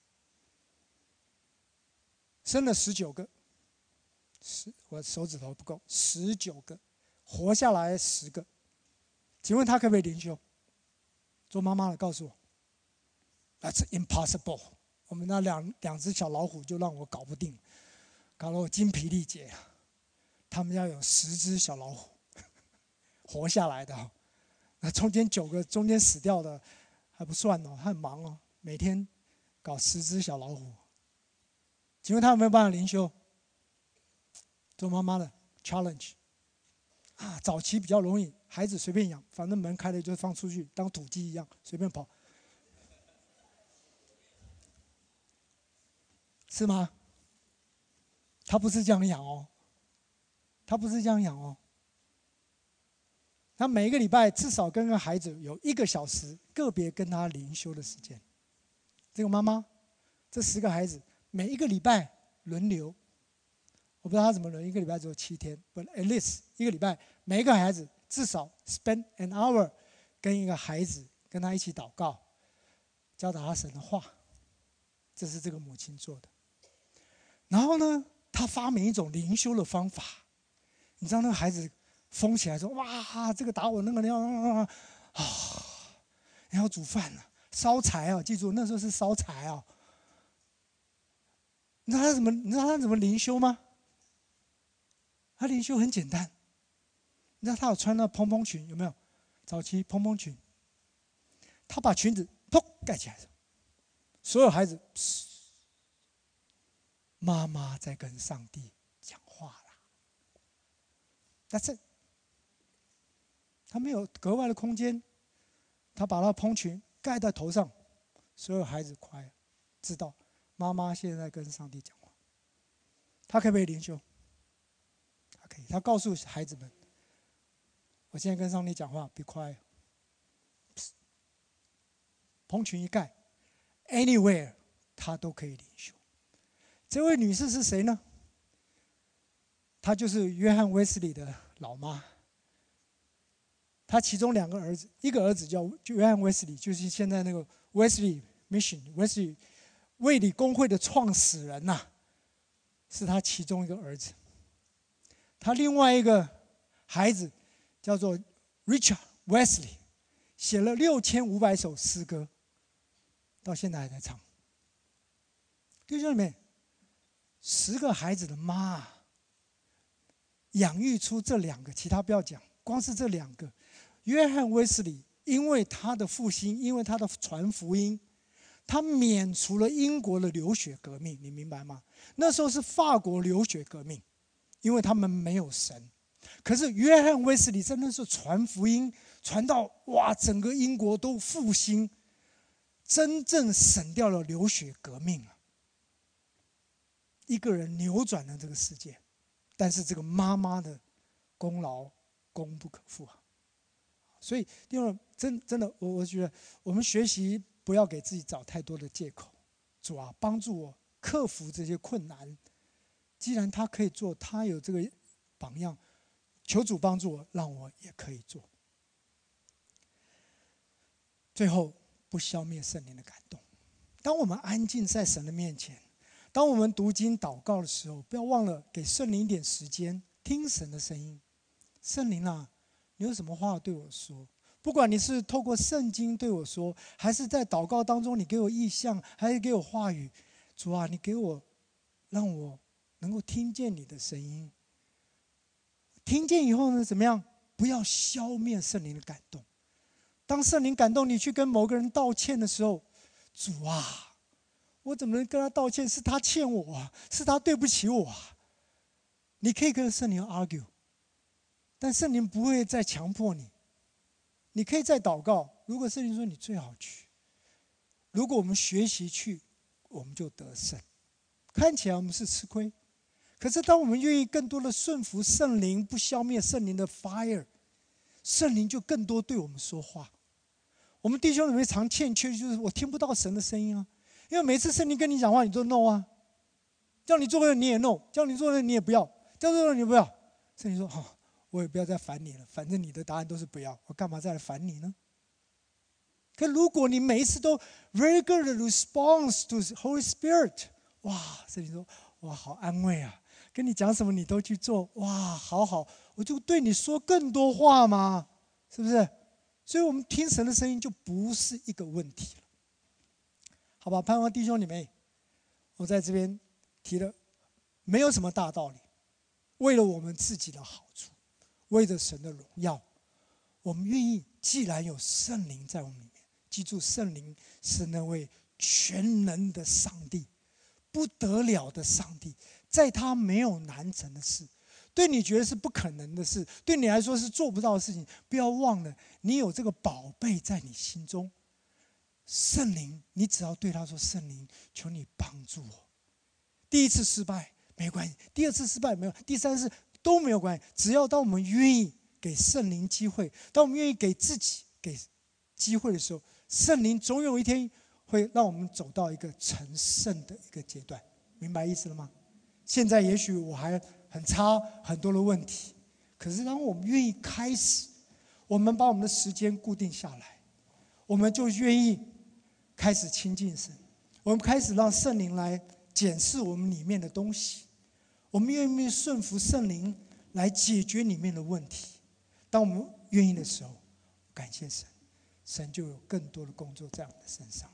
生了十九个。十，我手指头不够，十九个，活下来十个，请问他可不可以灵修？做妈妈的告诉我 ，That's impossible。我们那两两只小老虎就让我搞不定，搞得我精疲力竭啊。他们要有十只小老虎活下来的，那中间九个中间死掉的还不算哦，他很忙哦，每天搞十只小老虎。请问他有没有办法灵修？做妈妈的 challenge 啊，早期比较容易，孩子随便养，反正门开了就放出去，当土鸡一样随便跑，是吗？他不是这样养哦，他不是这样养哦。他每一个礼拜至少跟个孩子有一个小时个别跟他灵修的时间。这个妈妈，这十个孩子每一个礼拜轮流。我不知道他怎么轮，一个礼拜只有七天 ，but at least 一个礼拜，每一个孩子至少 spend an hour 跟一个孩子跟他一起祷告，教导他神的话，这是这个母亲做的。然后呢，他发明一种灵修的方法，你知道那个孩子疯起来说：“哇，这个打我，那个要啊，你要煮饭了，烧柴啊！记住那时候是烧柴啊。”你知道他怎么？你知道他怎么灵修吗？他灵修很简单，你知道他有穿那蓬蓬裙有没有？早期蓬蓬裙，他把裙子砰盖起来，所有孩子，妈妈在跟上帝讲话啦。但是他没有格外的空间，他把那蓬裙盖在头上，所有孩子快知道妈妈现在跟上帝讲话。他可不可以灵修？可以，他告诉孩子们：“我现在跟上帝讲话 ，be quiet。”蓬裙一盖 ，anywhere 他都可以灵修。这位女士是谁呢？她就是约翰·威斯理的老妈。她其中两个儿子，一个儿子叫约翰·威斯理，就是现在那个 Wesley Mission 威斯理卫理公会的创始人呐、啊，是他其中一个儿子。他另外一个孩子叫做 Richard Wesley 写了六千五百首诗歌，到现在还在唱。弟兄姊妹，十个孩子的妈养育出这两个，其他不要讲，光是这两个，约翰威斯理因为他的复兴，因为他的传福音，他免除了英国的流血革命，你明白吗？那时候是法国流血革命，因为他们没有神。可是约翰威斯理真的是传福音，传到哇，整个英国都复兴，真正省掉了流血革命啊！一个人扭转了这个世界，但是这个妈妈的功劳功不可负啊！所以，弟兄们，真真的，我我觉得我们学习不要给自己找太多的借口。主啊，帮助我克服这些困难。既然他可以做，他有这个榜样，求主帮助我，让我也可以做。最后，不消灭圣灵的感动。当我们安静在神的面前，当我们读经祷告的时候，不要忘了给圣灵一点时间，听神的声音。圣灵啊，你有什么话对我说？不管你是透过圣经对我说，还是在祷告当中你给我意象，还是给我话语，主啊，你给我，让我能够听见你的声音。听见以后呢，怎么样？不要消灭圣灵的感动。当圣灵感动你去跟某个人道歉的时候，主啊，我怎么能跟他道歉？是他欠我啊，是他对不起我啊。你可以跟圣灵 argue， 但圣灵不会再强迫你。你可以再祷告，如果圣灵说你最好去，如果我们学习去，我们就得胜。看起来我们是吃亏，可是当我们愿意更多的顺服圣灵，不消灭圣灵的 fire， 圣灵就更多对我们说话。我们弟兄里面常欠缺，就是我听不到神的声音啊，因为每次圣灵跟你讲话，你都 no 啊，叫你做的你也 no， 叫你做的你也不要，叫你做的你不要。圣灵说好、哦，我也不要再烦你了，反正你的答案都是不要，我干嘛再来烦你呢？可如果你每一次都 very good response to Holy Spirit， 哇，圣灵说哇，好安慰啊，跟你讲什么你都去做，哇，好好，我就对你说更多话嘛，是不是？所以我们听神的声音就不是一个问题了，好吧？盼望弟兄你们，我在这边提了，没有什么大道理，为了我们自己的好处，为了神的荣耀，我们愿意，既然有圣灵在我们里面，记住圣灵是那位全能的上帝，不得了的上帝，在他没有难成的事。对你觉得是不可能的事，对你来说是做不到的事情，不要忘了，你有这个宝贝在你心中。圣灵，你只要对他说：“圣灵，求你帮助我。”第一次失败没关系，第二次失败没有，第三次都没有关系。只要当我们愿意给圣灵机会，当我们愿意给自己给机会的时候，圣灵总有一天会让我们走到一个成圣的一个阶段。明白意思了吗？现在也许我还很差，很多的问题，可是当我们愿意开始，我们把我们的时间固定下来，我们就愿意开始亲近神，我们开始让圣灵来检视我们里面的东西，我们愿意顺服圣灵来解决里面的问题。当我们愿意的时候，感谢神，神就有更多的工作在我们的身上。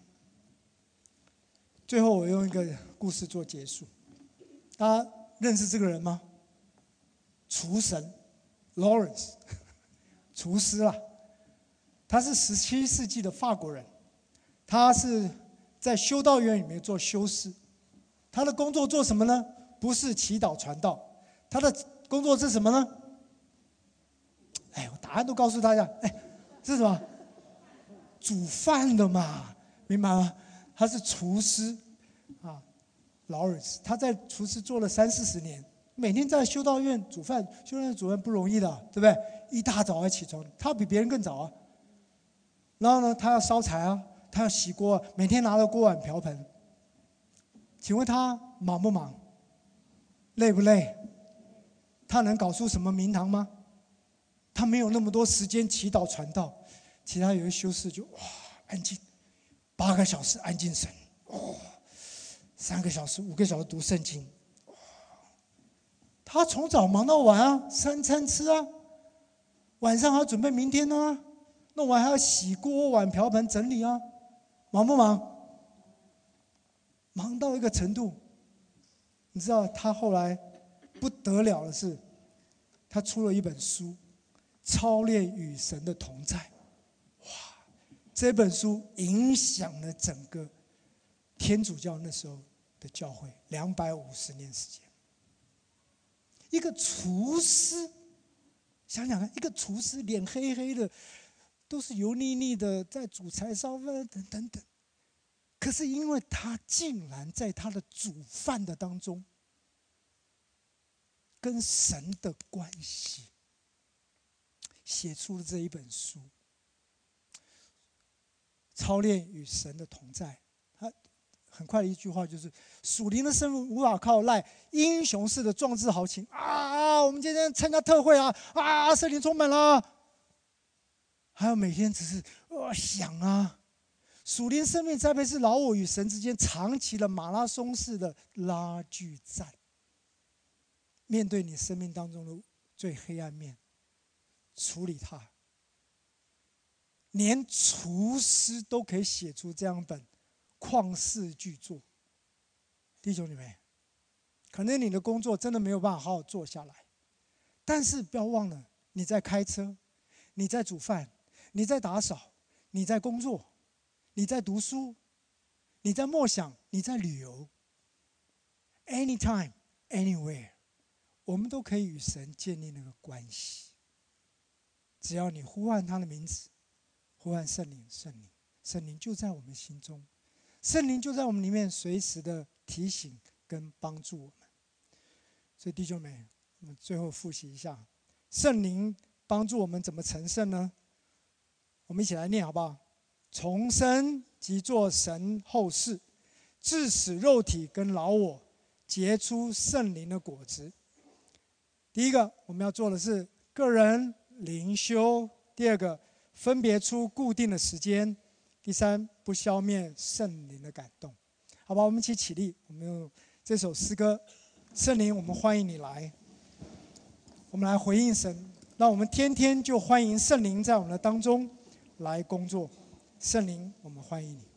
最后我用一个故事做结束。大家认识这个人吗？厨神 Lawrence， 厨师啦，他是十七世纪的法国人，他是在修道院里面做修士。他的工作做什么呢？不是祈祷传道，他的工作是什么呢？哎，我答案都告诉大家，哎，是什么？煮饭的嘛，明白吗？他是厨师啊 ，Lawrence， 他在厨师做了三四十年。每天在修道院煮饭，修道院煮饭不容易的，对不对？一大早要起床，他比别人更早啊。然后呢，他要烧柴啊，他要洗锅啊，每天拿着锅碗瓢盆。请问他忙不忙？累不累？他能搞出什么名堂吗？他没有那么多时间祈祷传道。其他有些修士就哇安静，八个小时安静神，哇，三个小时、五个小时读圣经。他从早忙到晚啊，三餐吃啊。 晚上还要准备明天啊，弄完还要洗锅碗瓢盆整理啊，忙不忙？忙到一个程度，你知道他后来不得了的是，他出了一本书《操练与神的同在》。哇，这本书影响了整个天主教那时候的教会两百五十年时间。一个厨师，想想看，一个厨师脸黑黑的，都是油腻腻的，在煮柴烧饭等等等。可是因为他竟然在他的煮饭的当中，跟神的关系，写出了这一本书《操练与神的同在》。他很快的一句话就是：属灵的生命无法靠赖英雄式的壮志豪情啊！我们今天参加特会啊啊，圣灵充满了。还有每天只是呃想啊，属灵生命栽培是老我与神之间长期的马拉松式的拉锯战。面对你生命当中的最黑暗面，处理它。连厨师都可以写出这样一本旷世巨作。弟兄姊妹，可能你的工作真的没有办法好好做下来，但是不要忘了，你在开车，你在煮饭，你在打扫，你在工作，你在读书，你在默想，你在旅游。Anytime, anywhere， 我们都可以与神建立那个关系。只要你呼唤他的名字，呼唤圣灵，圣灵，圣灵就在我们心中，圣灵就在我们里面，随时的提醒跟帮助我们。所以弟兄们，我们最后复习一下，圣灵帮助我们怎么成圣呢？我们一起来念好不好？重生即做神后事，致使肉体跟老我结出圣灵的果子。第一个我们要做的是个人灵修，第二个分别出固定的时间，第三不消灭圣灵的感动。好吧，我们一起起立，我们用这首诗歌《圣灵，我们欢迎你来》，我们来回应神，让我们天天就欢迎圣灵在我们的当中来工作。圣灵，我们欢迎你。